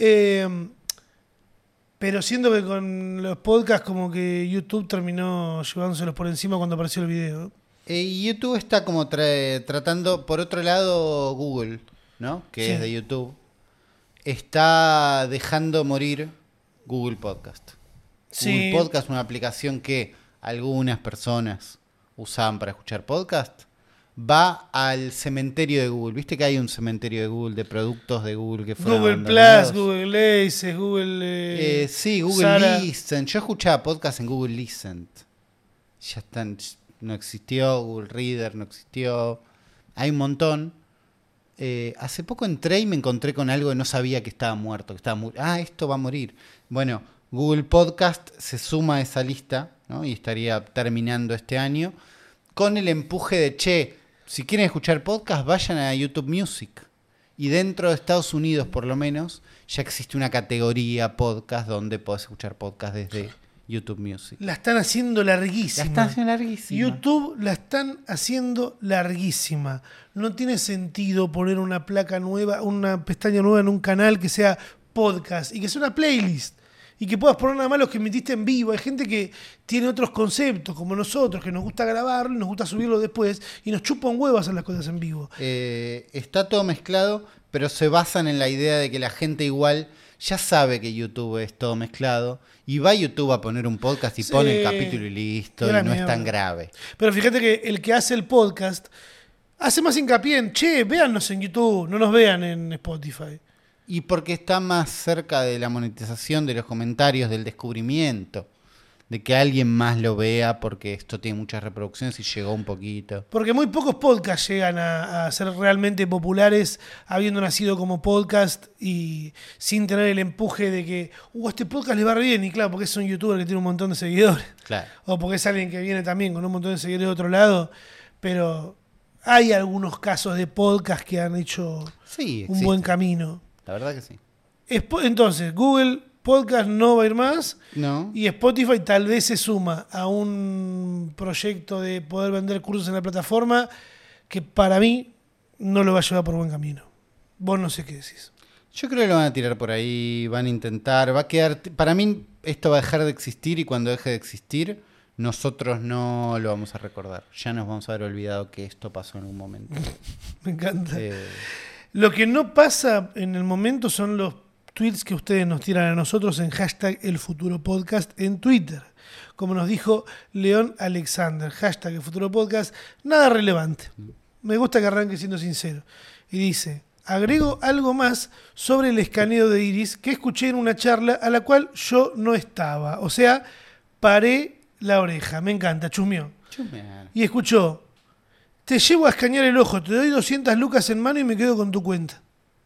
Pero siento que con los podcasts como que YouTube terminó llevándoselos por encima cuando apareció el video. Y YouTube está como tratando, por otro lado, Google, ¿no? Que Sí. es de YouTube, está dejando morir Google Podcast. Sí. Google Podcast es una aplicación que algunas personas usaban para escuchar podcast. Va al cementerio de Google. ¿Viste que hay un cementerio de Google, de productos de Google que fueron Google abandonados? Plus, Google Laces, Google... Sí, Google Sara. Listen. Yo escuchaba podcast en Google Listen. Ya están, no existió, Google Reader no existió. Hay un montón. Hace poco entré y me encontré con algo que no sabía que estaba muerto. Esto va a morir. Bueno, Google Podcast se suma a esa lista, ¿no? Y estaría terminando este año con el empuje de, che, si quieren escuchar podcast, vayan a YouTube Music. Y dentro de Estados Unidos, por lo menos, ya existe una categoría podcast donde podés escuchar podcast desde YouTube Music. La están haciendo larguísima. La están haciendo larguísima. YouTube la están haciendo larguísima. No tiene sentido poner una placa nueva, una pestaña nueva en un canal que sea podcast y que sea una playlist. Y que puedas poner nada más los que emitiste en vivo. Hay gente que tiene otros conceptos, como nosotros, que nos gusta grabarlo y nos gusta subirlo después. Y nos chupa un huevo hacer las cosas en vivo. Está todo mezclado, pero se basan en la idea de que la gente igual ya sabe que YouTube es todo mezclado. Y va a YouTube a poner un podcast y Sí. pone el capítulo y listo. Qué Y la no es mierda. tan grave. Pero fíjate que el que hace el podcast hace más hincapié en, che, véannos en YouTube, no nos vean en Spotify. Y porque está más cerca de la monetización, de los comentarios, del descubrimiento. De que alguien más lo vea porque esto tiene muchas reproducciones y llegó un poquito. Porque muy pocos podcasts llegan a ser realmente populares habiendo nacido como podcast y sin tener el empuje de que, este podcast le va re bien. Y claro, porque es un youtuber que tiene un montón de seguidores. Claro. O porque es alguien que viene también con un montón de seguidores de otro lado. Pero hay algunos casos de podcast que han hecho Sí, un existe. buen camino. La verdad que sí. Entonces, Google Podcast no va a ir más. No. Y Spotify tal vez se suma a un proyecto de poder vender cursos en la plataforma que para mí no lo va a llevar por buen camino. Vos no sé qué decís. Yo creo que lo van a tirar por ahí, van a intentar, va a quedar... Para mí esto va a dejar de existir y cuando deje de existir, nosotros no lo vamos a recordar. Ya nos vamos a haber olvidado que esto pasó en un momento. Me encanta. Eh, Lo que no pasa en el momento son los tweets que ustedes nos tiran a nosotros en hashtag El Futuro Podcast en Twitter. Como nos dijo León Alexander, hashtag El Futuro Podcast, nada relevante. Me gusta que arranque siendo sincero. Y dice, agrego algo más sobre el escaneo de iris que escuché en una charla a la cual yo no estaba. O sea, paré la oreja. Me encanta, chusmeó. chumear. Y escuchó, te llevo a escanear el ojo, te doy 200 lucas en mano y me quedo con tu cuenta.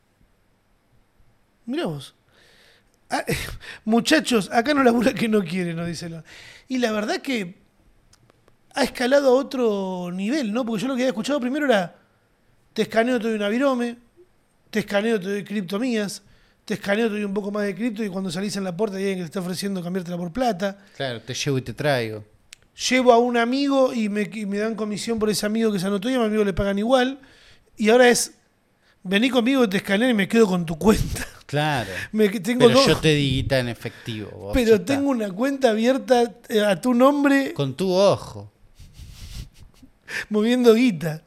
Mirá vos. Muchachos, acá no labura que no quiere, nos dice León. Y la verdad que ha escalado a otro nivel, ¿no? Porque yo lo que había escuchado primero era, te escaneo, te doy una virome, te escaneo, te doy criptomías, te escaneo, te doy un poco más de cripto y cuando salís en la puerta hay alguien que te está ofreciendo cambiártela por plata. Claro, te llevo y te traigo. Llevo a un amigo y me dan comisión por ese amigo que se anotó y a mi amigo le pagan igual. Y ahora es, vení conmigo, te escaneo y me quedo con tu cuenta. Claro. Tengo Pero dos, yo te di guita en efectivo. Vos ya pero está. tengo una cuenta abierta a tu nombre Con tu ojo. moviendo guita.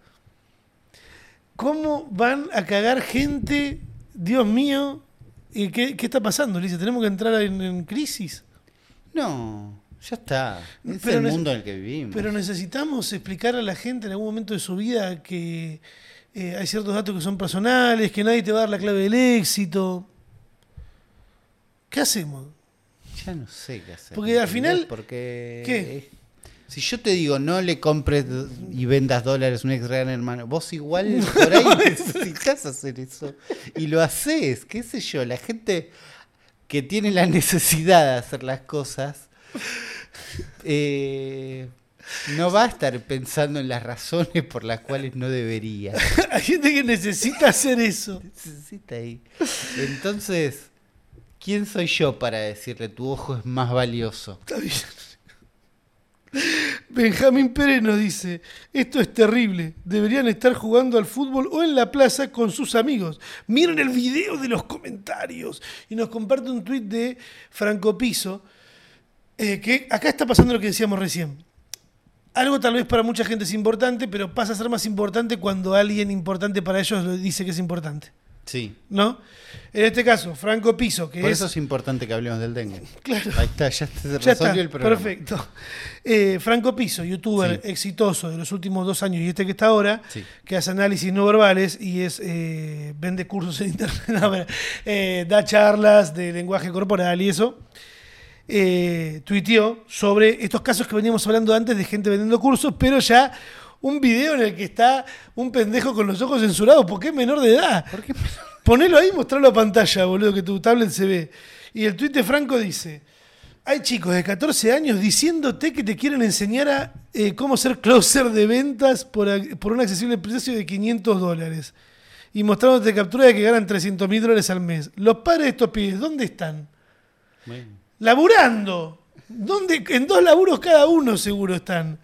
¿Cómo van a cagar gente? Dios mío. ¿Qué está pasando, Lisa? ¿Tenemos que entrar en crisis? No, ya está. Es Pero el nece- mundo en el que vivimos. Pero necesitamos explicar a la gente en algún momento de su vida que hay ciertos datos que son personales, que nadie te va a dar la clave del éxito. ¿Qué hacemos? Ya no sé qué hacer. Porque al final- Porque... ¿Qué? Si yo te digo, no le compres y vendas dólares a un ex gran hermano, vos igual por ahí necesitas hacer eso. Y lo haces, qué sé yo. La gente que tiene la necesidad de hacer las cosas no va a estar pensando en las razones por las cuales no debería. Hay gente que necesita hacer eso. Necesita ahí. Entonces, ¿quién soy yo para decirle tu ojo es más valioso? Está bien. Benjamín Pérez nos dice, esto es terrible, deberían estar jugando al fútbol o en la plaza con sus amigos. Miren el video de los comentarios. Y nos comparte un tuit de Franco Piso, que acá está pasando lo que decíamos recién. Algo tal vez para mucha gente es importante, pero pasa a ser más importante cuando alguien importante para ellos lo dice que es importante. Sí. ¿No? En este caso, Franco Piso, que Por es... eso es importante que hablemos del dengue. Claro. Ahí está, ya se Ya resolvió está, el programa. perfecto. Franco Piso, youtuber Sí. exitoso de los últimos 2 años y este que está ahora, Sí. que hace análisis no verbales y vende cursos en internet, no, pero, da charlas de lenguaje corporal y eso, tuiteó sobre estos casos que veníamos hablando antes de gente vendiendo cursos, pero ya un video en el que está un pendejo con los ojos censurados porque es menor de edad. ¿Por qué? Ponelo ahí y mostrarlo a pantalla, boludo, que tu tablet se ve. Y el tuit de Franco dice: hay chicos de 14 años diciéndote que te quieren enseñar a cómo ser closer de ventas por un accesible precio de $500. Y mostrándote captura de que ganan $300.000 al mes. Los padres de estos pibes, ¿dónde están? Bueno. ¡Laburando! ¿Dónde? En 2 laburos cada uno seguro están.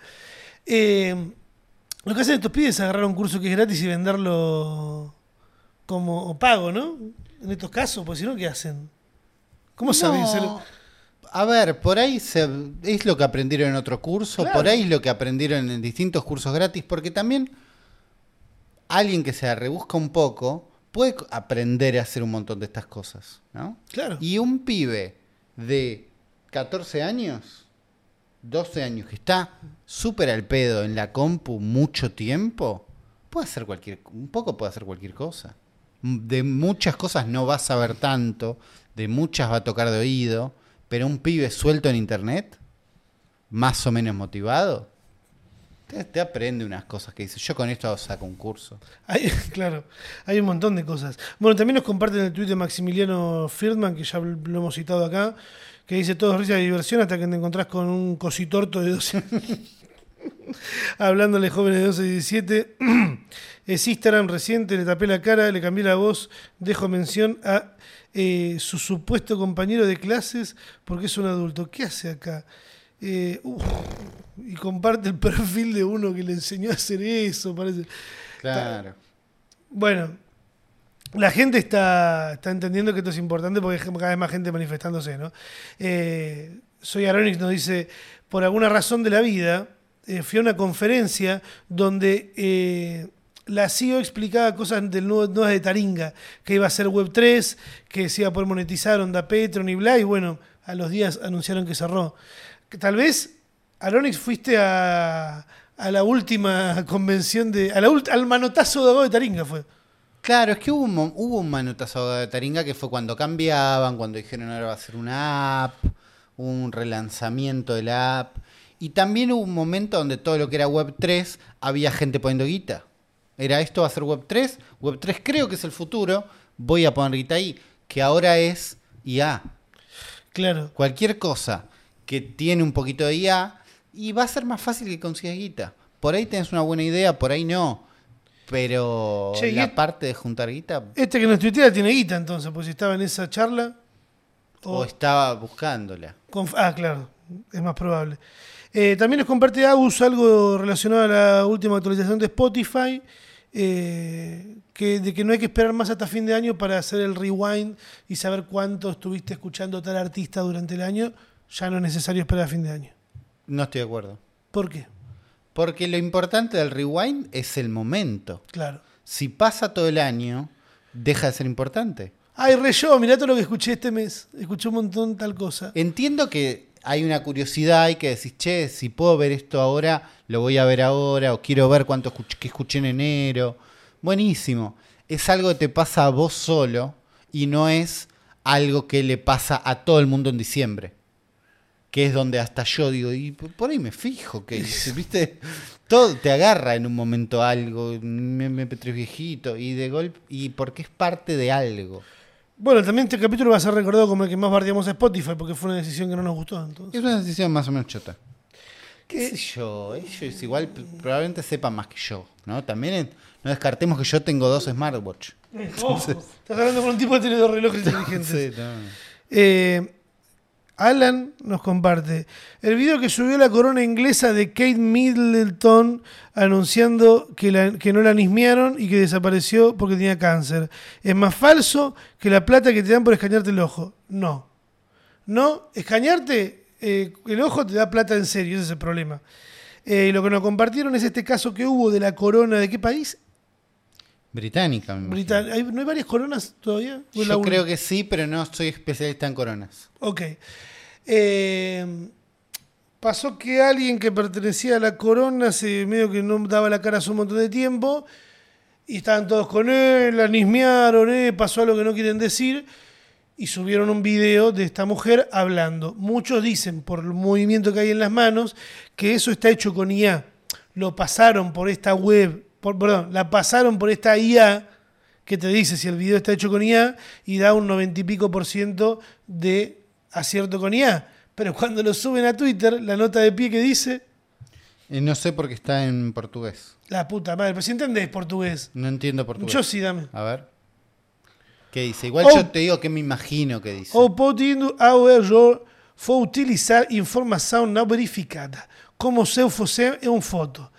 Lo que hacen estos pibes es agarrar un curso que es gratis y venderlo como pago, ¿no? En estos casos, pues si no, ¿qué hacen? ¿Cómo saben ser? A ver, por ahí es lo que aprendieron en otro curso, Claro. por ahí es lo que aprendieron en distintos cursos gratis, porque también alguien que se rebusca un poco puede aprender a hacer un montón de estas cosas, ¿no? Claro. Y un pibe de 14 años, 12 años, que está súper al pedo en la compu mucho tiempo, puede hacer un poco puede hacer cualquier cosa. De muchas cosas no va a saber tanto, de muchas va a tocar de oído, pero un pibe suelto en internet, más o menos motivado, te aprende unas cosas que dice, yo con esto saco un curso. Claro, hay un montón de cosas. Bueno, también nos comparten el tuit de Maximiliano Friedman, que ya lo hemos citado acá, que dice: todo es risa de diversión hasta que te encontrás con un cositorto de 12 años. Hablándole jóvenes de 12 y 17. Es Instagram reciente, le tapé la cara, le cambié la voz, dejo mención a su supuesto compañero de clases porque es un adulto. ¿Qué hace acá? Y comparte el perfil de uno que le enseñó a hacer eso, parece. Claro. Bueno, la gente está entendiendo que esto es importante porque hay cada vez más gente manifestándose, ¿no? Soy Aronix, nos dice: por alguna razón de la vida, fui a una conferencia donde la CEO explicaba cosas del nuevo de Taringa, que iba a ser Web3, que se iba a poder monetizar, onda Patreon y bla, y bueno, a los días anunciaron que cerró. Que tal vez, Aronix, fuiste a la última convención al manotazo de Agua de Taringa fue. Claro, es que hubo un manotazo de Taringa que fue cuando cambiaban, cuando dijeron ahora va a ser una app, un relanzamiento de la app. Y también hubo un momento donde todo lo que era Web3 había gente poniendo guita. Era esto va a ser Web3, Web3 creo que es el futuro, voy a poner guita ahí, que ahora es IA. Claro. Cualquier cosa que tiene un poquito de IA y va a ser más fácil que consigas guita. Por ahí tenés una buena idea, por ahí no. Pero Che, la parte de juntar guita Este que nos tuitea tiene guita entonces, pues si estaba en esa charla. o estaba buscándola. Claro, es más probable. También nos comparte Agus algo relacionado a la última actualización de Spotify, que de que no hay que esperar más hasta fin de año para hacer el rewind y saber cuánto estuviste escuchando tal artista durante el año. Ya no es necesario esperar a fin de año. No estoy de acuerdo. ¿Por qué? Porque lo importante del rewind es el momento. Claro. Si pasa todo el año, deja de ser importante. Ay, mirá todo lo que escuché este mes. Escuché un montón tal cosa. Entiendo que hay una curiosidad y que decís, che, si puedo ver esto ahora, lo voy a ver ahora, o quiero ver qué escuché en enero. Buenísimo. Es algo que te pasa a vos solo y no es algo que le pasa a todo el mundo en diciembre. Que es donde hasta yo digo, y por ahí me fijo, que viste, todo te agarra en un momento algo, MP3 viejito, y de golpe, y porque es parte de algo. Bueno, también este capítulo va a ser recordado como el que más bardeamos a Spotify, porque fue una decisión que no nos gustó. Entonces. Es una decisión más o menos chota. ¿Qué sé yo? Ellos igual probablemente sepan más que yo, ¿no? También no descartemos que yo tengo 2 smartwatch. Estás hablando con un tipo que tiene 2 relojes inteligentes. Sí, no. Alan nos comparte el video que subió la corona inglesa de Kate Middleton anunciando que no la nismearon y que desapareció porque tenía cáncer. Es más falso que la plata que te dan por escanearte el ojo. No, escanearte el ojo te da plata en serio, ese es el problema. Lo que nos compartieron es este caso que hubo de la corona, ¿de qué país? Británica, me imagino. ¿No hay varias coronas todavía? Yo creo que sí, pero no soy especialista en coronas. Ok. Pasó que alguien que pertenecía a la corona se medio que no daba la cara hace un montón de tiempo y estaban todos con él, la nismearon, pasó algo que no quieren decir y subieron un video de esta mujer hablando. Muchos dicen, por el movimiento que hay en las manos, que eso está hecho con IA. Lo pasaron por esta web, la pasaron por esta IA que te dice si el video está hecho con IA y da un 90 y pico % de acierto con IA. Pero cuando lo suben a Twitter, la nota de pie que dice... No sé por qué está en portugués. La puta madre, pero si entendés portugués. No entiendo portugués. Yo sí, dame. A ver. ¿Qué dice? Igual yo te digo que me imagino que dice. O podindo ao erro foi utilizar informação não verificada, como se fosse un foto.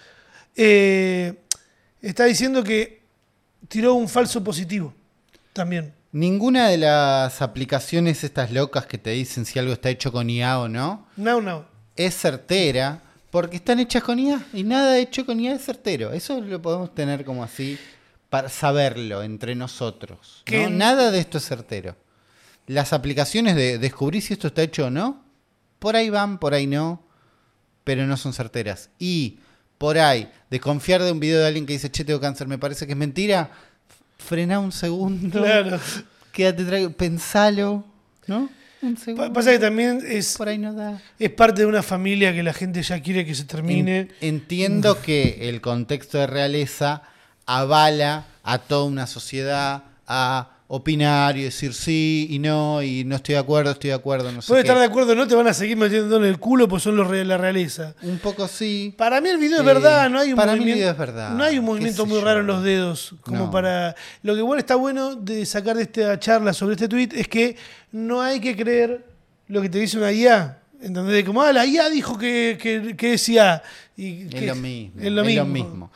Está diciendo que tiró un falso positivo también. Ninguna de las aplicaciones estas locas que te dicen si algo está hecho con IA o no, No. es certera porque están hechas con IA y nada hecho con IA es certero. Eso lo podemos tener como así para saberlo entre nosotros, ¿no? Nada de esto es certero. Las aplicaciones de descubrir si esto está hecho o no, por ahí van, por ahí no, pero no son certeras. Y por ahí, de confiar de un video de alguien que dice, che, tengo cáncer, me parece que es mentira, frená un segundo, claro. Quédate tranquilo, pensalo, ¿no? Un segundo. Pasa que también es, por ahí no da. Es parte de una familia que la gente ya quiere que se termine. Entiendo que el contexto de realeza avala a toda una sociedad a opinar y decir sí y no estoy de acuerdo, no sé. Puedes estar de acuerdo, no te van a seguir metiendo en el culo, pues son la realeza. Un poco sí. Para mí el video es verdad, no hay un para mí el video es verdad. No hay un movimiento muy raro en los dedos, como no. Para. Lo que igual está bueno de sacar de esta charla sobre este tweet es que no hay que creer lo que te dice una IA. ¿Entendés? Como, la IA dijo que es IA. Y es lo mismo. Es lo mismo.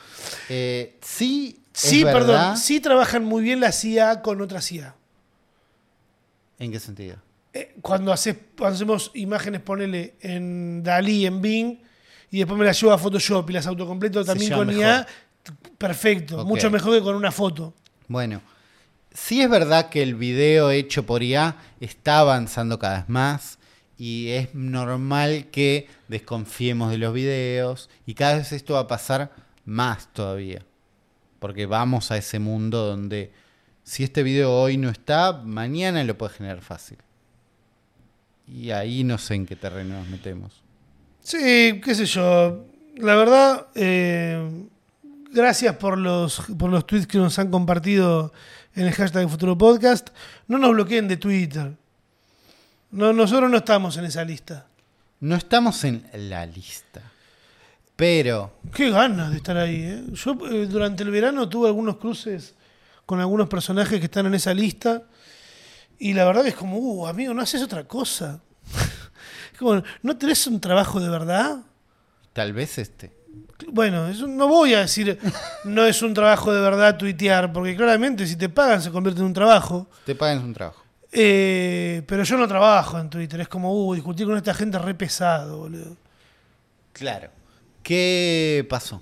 Sí, perdón, sí trabajan muy bien la IA con otras IA. ¿En qué sentido? Cuando hacemos imágenes, ponele en Dalí, en Bing, y después me las llevo a Photoshop y las autocompleto también con mejor. IA, perfecto, okay. Mucho mejor que con una foto. Bueno, sí es verdad que el video hecho por IA está avanzando cada vez más y es normal que desconfiemos de los videos y cada vez esto va a pasar más todavía. Porque vamos a ese mundo donde si este video hoy no está, mañana lo puedes generar fácil. Y ahí no sé en qué terreno nos metemos. Sí, qué sé yo. La verdad, gracias por los tweets que nos han compartido en el hashtag Futuro Podcast. No nos bloqueen de Twitter. No, nosotros no estamos en esa lista. No estamos en la lista. Pero... Qué ganas de estar ahí, ¿eh? Yo durante el verano tuve algunos cruces con algunos personajes que están en esa lista y la verdad que es como, amigo, ¿no haces otra cosa? Es como, ¿no tenés un trabajo de verdad? Tal vez este. Bueno, no voy a decir no es un trabajo de verdad tuitear, porque claramente si te pagan se convierte en un trabajo. Te pagan un trabajo. Pero yo no trabajo en Twitter, es como, discutir con esta gente re pesado, boludo. Claro. ¿Qué pasó?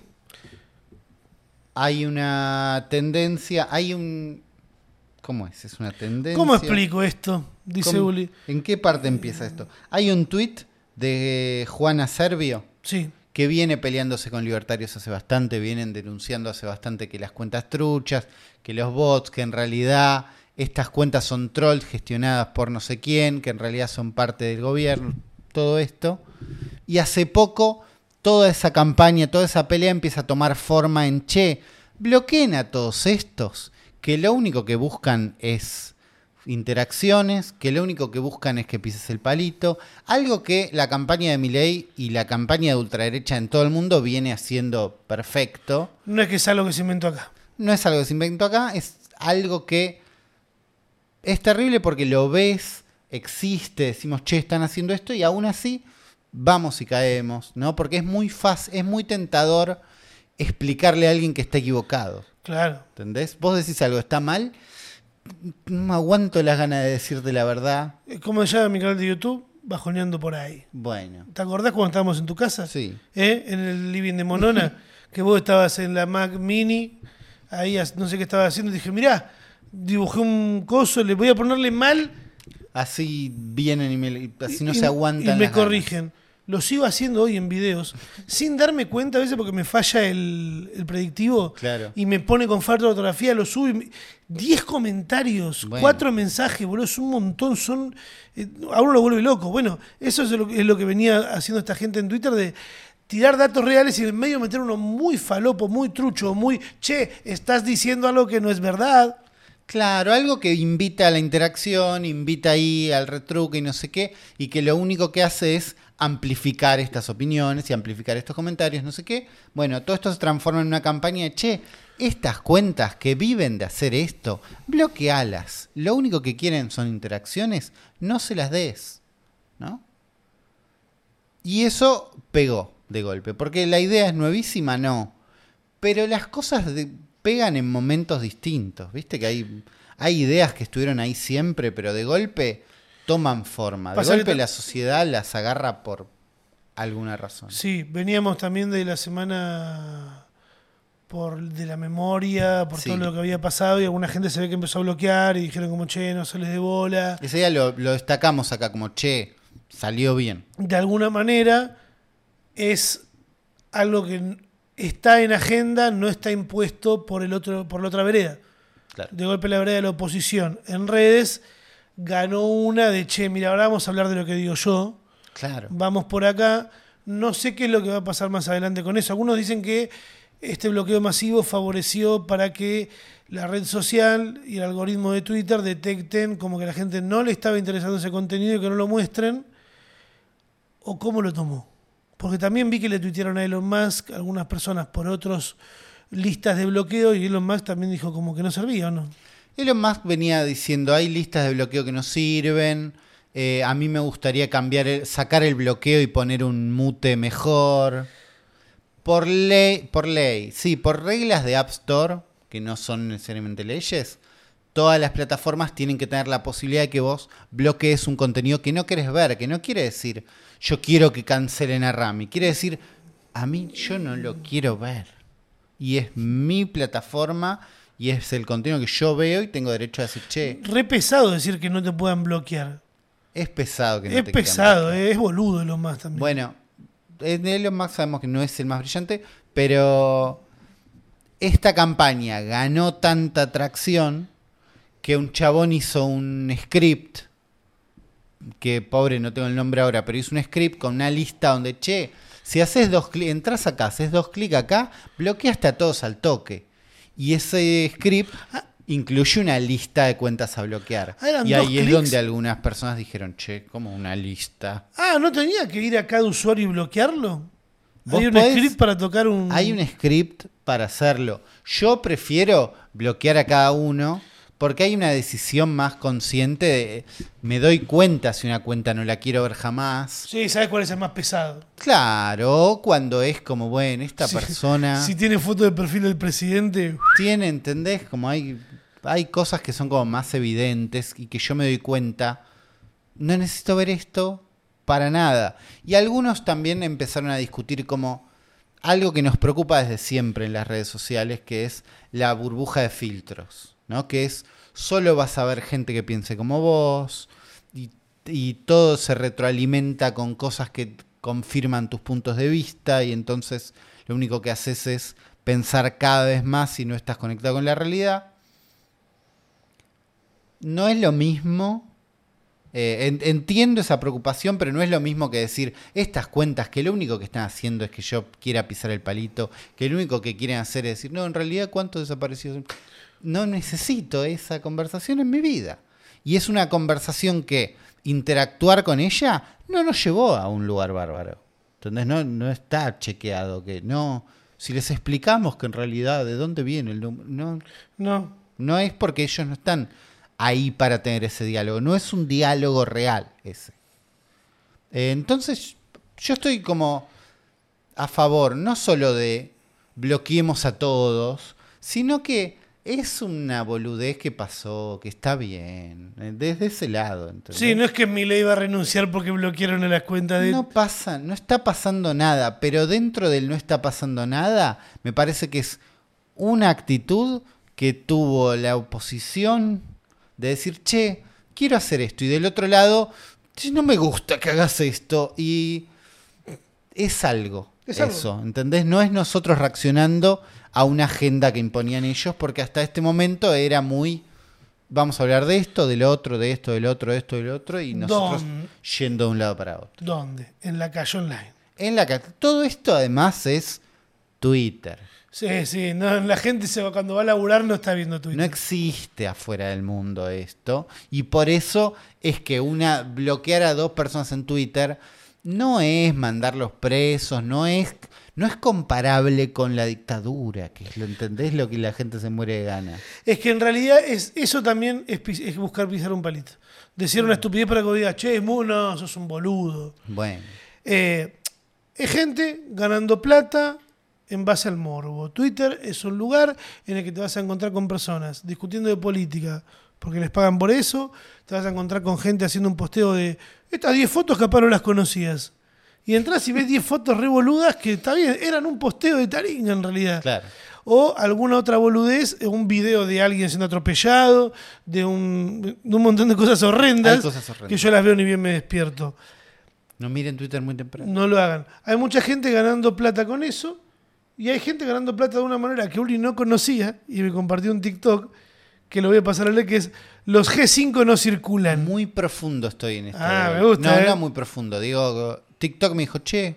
Hay una tendencia, ¿cómo es? Es una tendencia. ¿Cómo explico esto? Dice Uli. ¿En qué parte empieza esto? Hay un tuit de Juana Servio. Sí. Que viene peleándose con libertarios hace bastante, vienen denunciando hace bastante que las cuentas truchas, que los bots, que en realidad estas cuentas son trolls gestionadas por no sé quién, que en realidad son parte del gobierno, todo esto. Y hace poco toda esa campaña, toda esa pelea empieza a tomar forma en, bloqueen a todos estos, que lo único que buscan es interacciones, que lo único que buscan es que pises el palito, algo que la campaña de Milei y la campaña de ultraderecha en todo el mundo viene haciendo perfecto. No es que es algo que se inventó acá. No es algo que se inventó acá, es algo que es terrible porque lo ves, existe, decimos, están haciendo esto y aún así vamos y caemos, ¿no? Porque es muy fácil, es muy tentador explicarle a alguien que está equivocado. Claro. ¿Entendés? Vos decís algo, está mal, no me aguanto las ganas de decirte la verdad. ¿Cómo se llama mi canal de YouTube? Bajoneando por ahí. Bueno. ¿Te acordás cuando estábamos en tu casa? Sí. En el living de Monona, que vos estabas en la Mac Mini, ahí no sé qué estaba haciendo, dije, mirá, dibujé un coso, le voy a ponerle mal. Así vienen así no se aguantan. Y me corrigen. Lo sigo haciendo hoy en videos, sin darme cuenta a veces porque me falla el predictivo. Claro. Y me pone con falta de ortografía, lo subo y 10 comentarios, bueno. 4 mensajes, boludo, es un montón, a uno lo vuelve loco. Bueno, eso es lo que venía haciendo esta gente en Twitter de tirar datos reales y en medio meter uno muy falopo, muy trucho, muy, estás diciendo algo que no es verdad. Claro, algo que invita a la interacción, invita ahí al retruque y no sé qué, y que lo único que hace es amplificar estas opiniones y amplificar estos comentarios, no sé qué. Bueno, todo esto se transforma en una campaña de, estas cuentas que viven de hacer esto, bloquealas. Lo único que quieren son interacciones, no se las des, ¿no? Y eso pegó de golpe, porque la idea es nuevísima, no. Pero las cosas pegan en momentos distintos, ¿viste? Que hay ideas que estuvieron ahí siempre, pero de golpe toman forma. De golpe la sociedad las agarra por alguna razón. Sí, veníamos también de la semana de la memoria, por todo lo que había pasado, y alguna gente se ve que empezó a bloquear y dijeron como, no se les dé bola. Ese día lo destacamos acá como, salió bien. De alguna manera es algo que está en agenda, no está impuesto por la otra vereda. Claro. De golpe la vereda de la oposición en redes ganó una de, mira, ahora vamos a hablar de lo que digo yo. Claro. Vamos por acá. No sé qué es lo que va a pasar más adelante con eso. Algunos dicen que este bloqueo masivo favoreció para que la red social y el algoritmo de Twitter detecten como que a la gente no le estaba interesando ese contenido y que no lo muestren. ¿O cómo lo tomó? Porque también vi que le tuitearon a Elon Musk algunas personas por otras listas de bloqueo y Elon Musk también dijo como que no servía, ¿o no? Elon Musk venía diciendo, hay listas de bloqueo que no sirven, a mí me gustaría sacar el bloqueo y poner un mute mejor. Por ley, sí, por reglas de App Store, que no son necesariamente leyes, todas las plataformas tienen que tener la posibilidad de que vos bloquees un contenido que no querés ver, que no quiere decir yo quiero que cancelen a Rami, quiere decir a mí yo no lo quiero ver. Y es mi plataforma y es el contenido que yo veo y tengo derecho a decir, Re pesado decir que no te puedan bloquear. Es pesado que no es te pesado, quieran bloquear. Es boludo Elon Musk también. Bueno, Elon Musk sabemos que no es el más brillante, pero esta campaña ganó tanta atracción que un chabón hizo un script, que pobre no tengo el nombre ahora, pero hizo un script con una lista donde, si haces 2 clics, entras acá, haces 2 clics acá, bloqueaste a todos al toque. Y ese script incluye una lista de cuentas a bloquear. Y ahí es donde algunas personas dijeron, ¿cómo una lista? ¿No tenía que ir a cada usuario y bloquearlo? ¿Hay un script para tocar un...? Hay un script para hacerlo. Yo prefiero bloquear a cada uno porque hay una decisión más consciente de, me doy cuenta si una cuenta no la quiero ver jamás. Sí, ¿sabes cuál es el más pesado? Claro, cuando es como, bueno, esta persona Si tiene foto de perfil del presidente. tiene, ¿entendés? Como hay cosas que son como más evidentes y que yo me doy cuenta, no necesito ver esto para nada. Y algunos también empezaron a discutir como algo que nos preocupa desde siempre en las redes sociales, que es la burbuja de filtros, ¿no? Que es, solo vas a ver gente que piense como vos y todo se retroalimenta con cosas que confirman tus puntos de vista y entonces lo único que haces es pensar cada vez más si no estás conectado con la realidad. No es lo mismo. Entiendo esa preocupación, pero no es lo mismo que decir estas cuentas que lo único que están haciendo es que yo quiera pisar el palito, que lo único que quieren hacer es decir, no, en realidad ¿cuántos desaparecidos? No necesito esa conversación en mi vida. Y es una conversación que interactuar con ella no nos llevó a un lugar bárbaro. ¿Entendés? No está chequeado. Que no. Si les explicamos que en realidad de dónde viene el número, no es porque ellos no están ahí para tener ese diálogo. No es un diálogo real ese. Entonces, yo estoy como a favor, no solo de bloqueemos a todos, sino que es una boludez que pasó, que está bien, desde ese lado. ¿Entendés? Sí, no es que Milei va a renunciar porque bloquearon las cuentas de... No está pasando nada, pero dentro del no está pasando nada, me parece que es una actitud que tuvo la oposición de decir, che, quiero hacer esto. Y del otro lado, che, no me gusta que hagas esto. Y es algo. Eso, ¿entendés? No es nosotros reaccionando a una agenda que imponían ellos, porque hasta este momento era muy, vamos a hablar de esto, del otro, de esto, del otro, de esto, del otro, y nosotros yendo de un lado para otro. ¿Dónde? En la calle online. Todo esto además es Twitter. Sí, no, la gente cuando va a laburar no está viendo Twitter. No existe afuera del mundo esto, y por eso es que bloquear a 2 personas en Twitter no es mandarlos presos, no es comparable con la dictadura, que lo entendés, lo que la gente se muere de ganas. Es que en realidad eso también es buscar pisar un palito. Decir una estupidez para que diga, che, no, sos un boludo. Bueno. Es gente ganando plata en base al morbo. Twitter es un lugar en el que te vas a encontrar con personas discutiendo de política porque les pagan por eso. Te vas a encontrar con gente haciendo un posteo de estas 10 fotos capaz no las conocías. Y entras y ves 10 fotos re boludas que está bien, eran un posteo de Taringa en realidad. Claro. O alguna otra boludez, un video de alguien siendo atropellado, de un montón de cosas horrendas, que yo las veo ni bien me despierto. No miren Twitter muy temprano. No lo hagan. Hay mucha gente ganando plata con eso. Y hay gente ganando plata de una manera que Uli no conocía y me compartió un TikTok que lo voy a pasar a leer, que es los G5 no circulan. Muy profundo estoy en esto. Me gusta. No muy profundo. Digo, TikTok me dijo, che.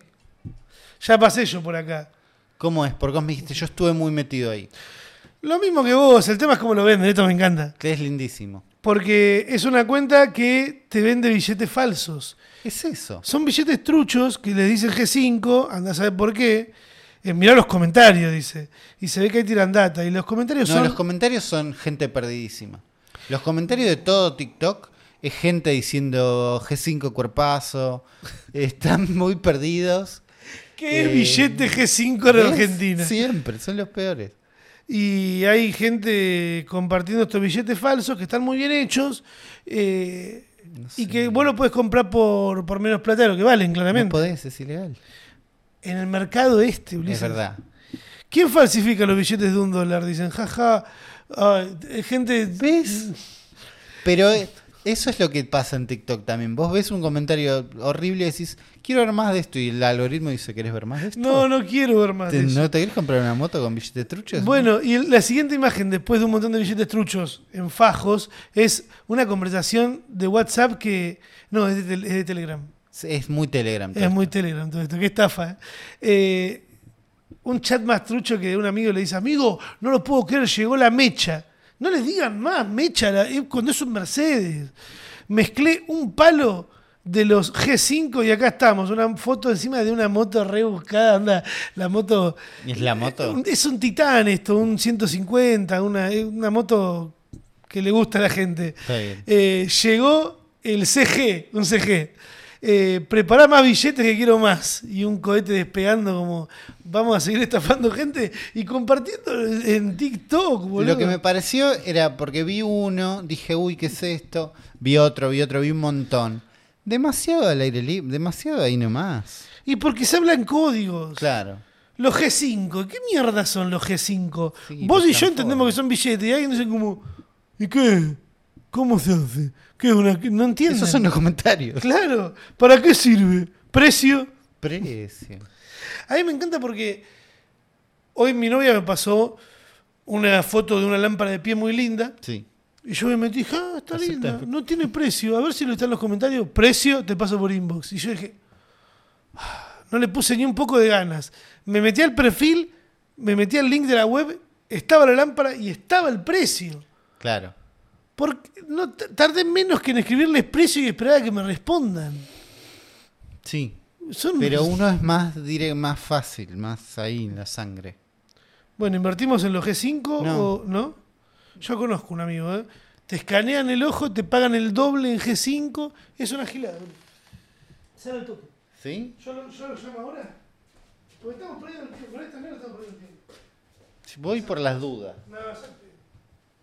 Ya pasé yo por acá. ¿Cómo es? Porque vos me dijiste, yo estuve muy metido ahí. Lo mismo que vos, el tema es cómo lo venden, esto me encanta. Que es lindísimo. Porque es una cuenta que te vende billetes falsos. ¿Qué es eso? Son billetes truchos que les dicen G5, andá a saber por qué. Mirá los comentarios, dice. Y se ve que hay tirandata. Y los comentarios los comentarios son gente perdidísima. Los comentarios de todo TikTok es gente diciendo G5 cuerpazo. Están muy perdidos. ¿Qué es billete G5 en Argentina? Siempre, son los peores. Y hay gente compartiendo estos billetes falsos que están muy bien hechos. Y que vos lo podés comprar por menos plata de lo que valen, claramente. No podés, es ilegal. En el mercado Ulises. Es verdad. ¿Quién falsifica los billetes de $1? Dicen, jaja. Gente. ¿Ves? Pero eso es lo que pasa en TikTok también. Vos ves un comentario horrible y decís, quiero ver más de esto. Y el algoritmo dice, ¿querés ver más de esto? No quiero ver más de eso. ¿No te querés comprar una moto con billetes truchos? Bueno, y la siguiente imagen, después de un montón de billetes truchos en fajos, es una conversación de WhatsApp que. No, es de Telegram. Es muy Telegram. Es muy Telegram todo esto. Qué estafa. Un chat más trucho que un amigo le dice, amigo, no lo puedo creer, llegó la mecha. No les digan más mecha cuando es un Mercedes. Mezclé un palo de los G5 y acá estamos. Una foto encima de una moto rebuscada. Anda, la moto. ¿Es la moto? Es un Titán esto, un 150, una moto que le gusta a la gente. Está bien. Llegó el CG, un CG. Prepará más billetes que quiero más. Y un cohete despegando como vamos a seguir estafando gente y compartiendo en TikTok, boludo. Lo que me pareció era porque vi uno, dije, uy, ¿qué es esto? Vi otro, vi un montón. Demasiado al aire libre, demasiado ahí nomás. Y porque se habla en códigos. Claro. Los G5, ¿qué mierda son los G5? Sí, Vos y los yo entendemos que son billetes y alguien dice como, ¿y qué? ¿Cómo se hace? ¿Qué es una? No entienden. Esos son los comentarios. Claro, ¿para qué sirve? ¿Precio? Precio. A mí me encanta porque hoy mi novia me pasó una foto de una lámpara de pie muy linda Sí. y yo me metí, está linda, Acepta. no tiene precio, a ver si lo está en los comentarios, precio, te paso por inbox. Y yo dije, no le puse ni un poco de ganas. Me metí al perfil, me metí al link de la web, estaba la lámpara y estaba el precio. Claro. Porque no tardé menos que en escribirles precio y esperar a que me respondan. Sí. Son Pero unos- uno es más fácil, más ahí en la sangre. Bueno, ¿invertimos en los G5 No. o no? Yo conozco un amigo, ¿eh? Te escanean el ojo, te pagan el doble en G5. Es una gilada. Sale el toque. ¿Sí? Yo lo llamo ahora. Porque estamos perdiendo el tiempo. Con esta mierda estamos perdiendo el tiempo. Voy por las dudas. No,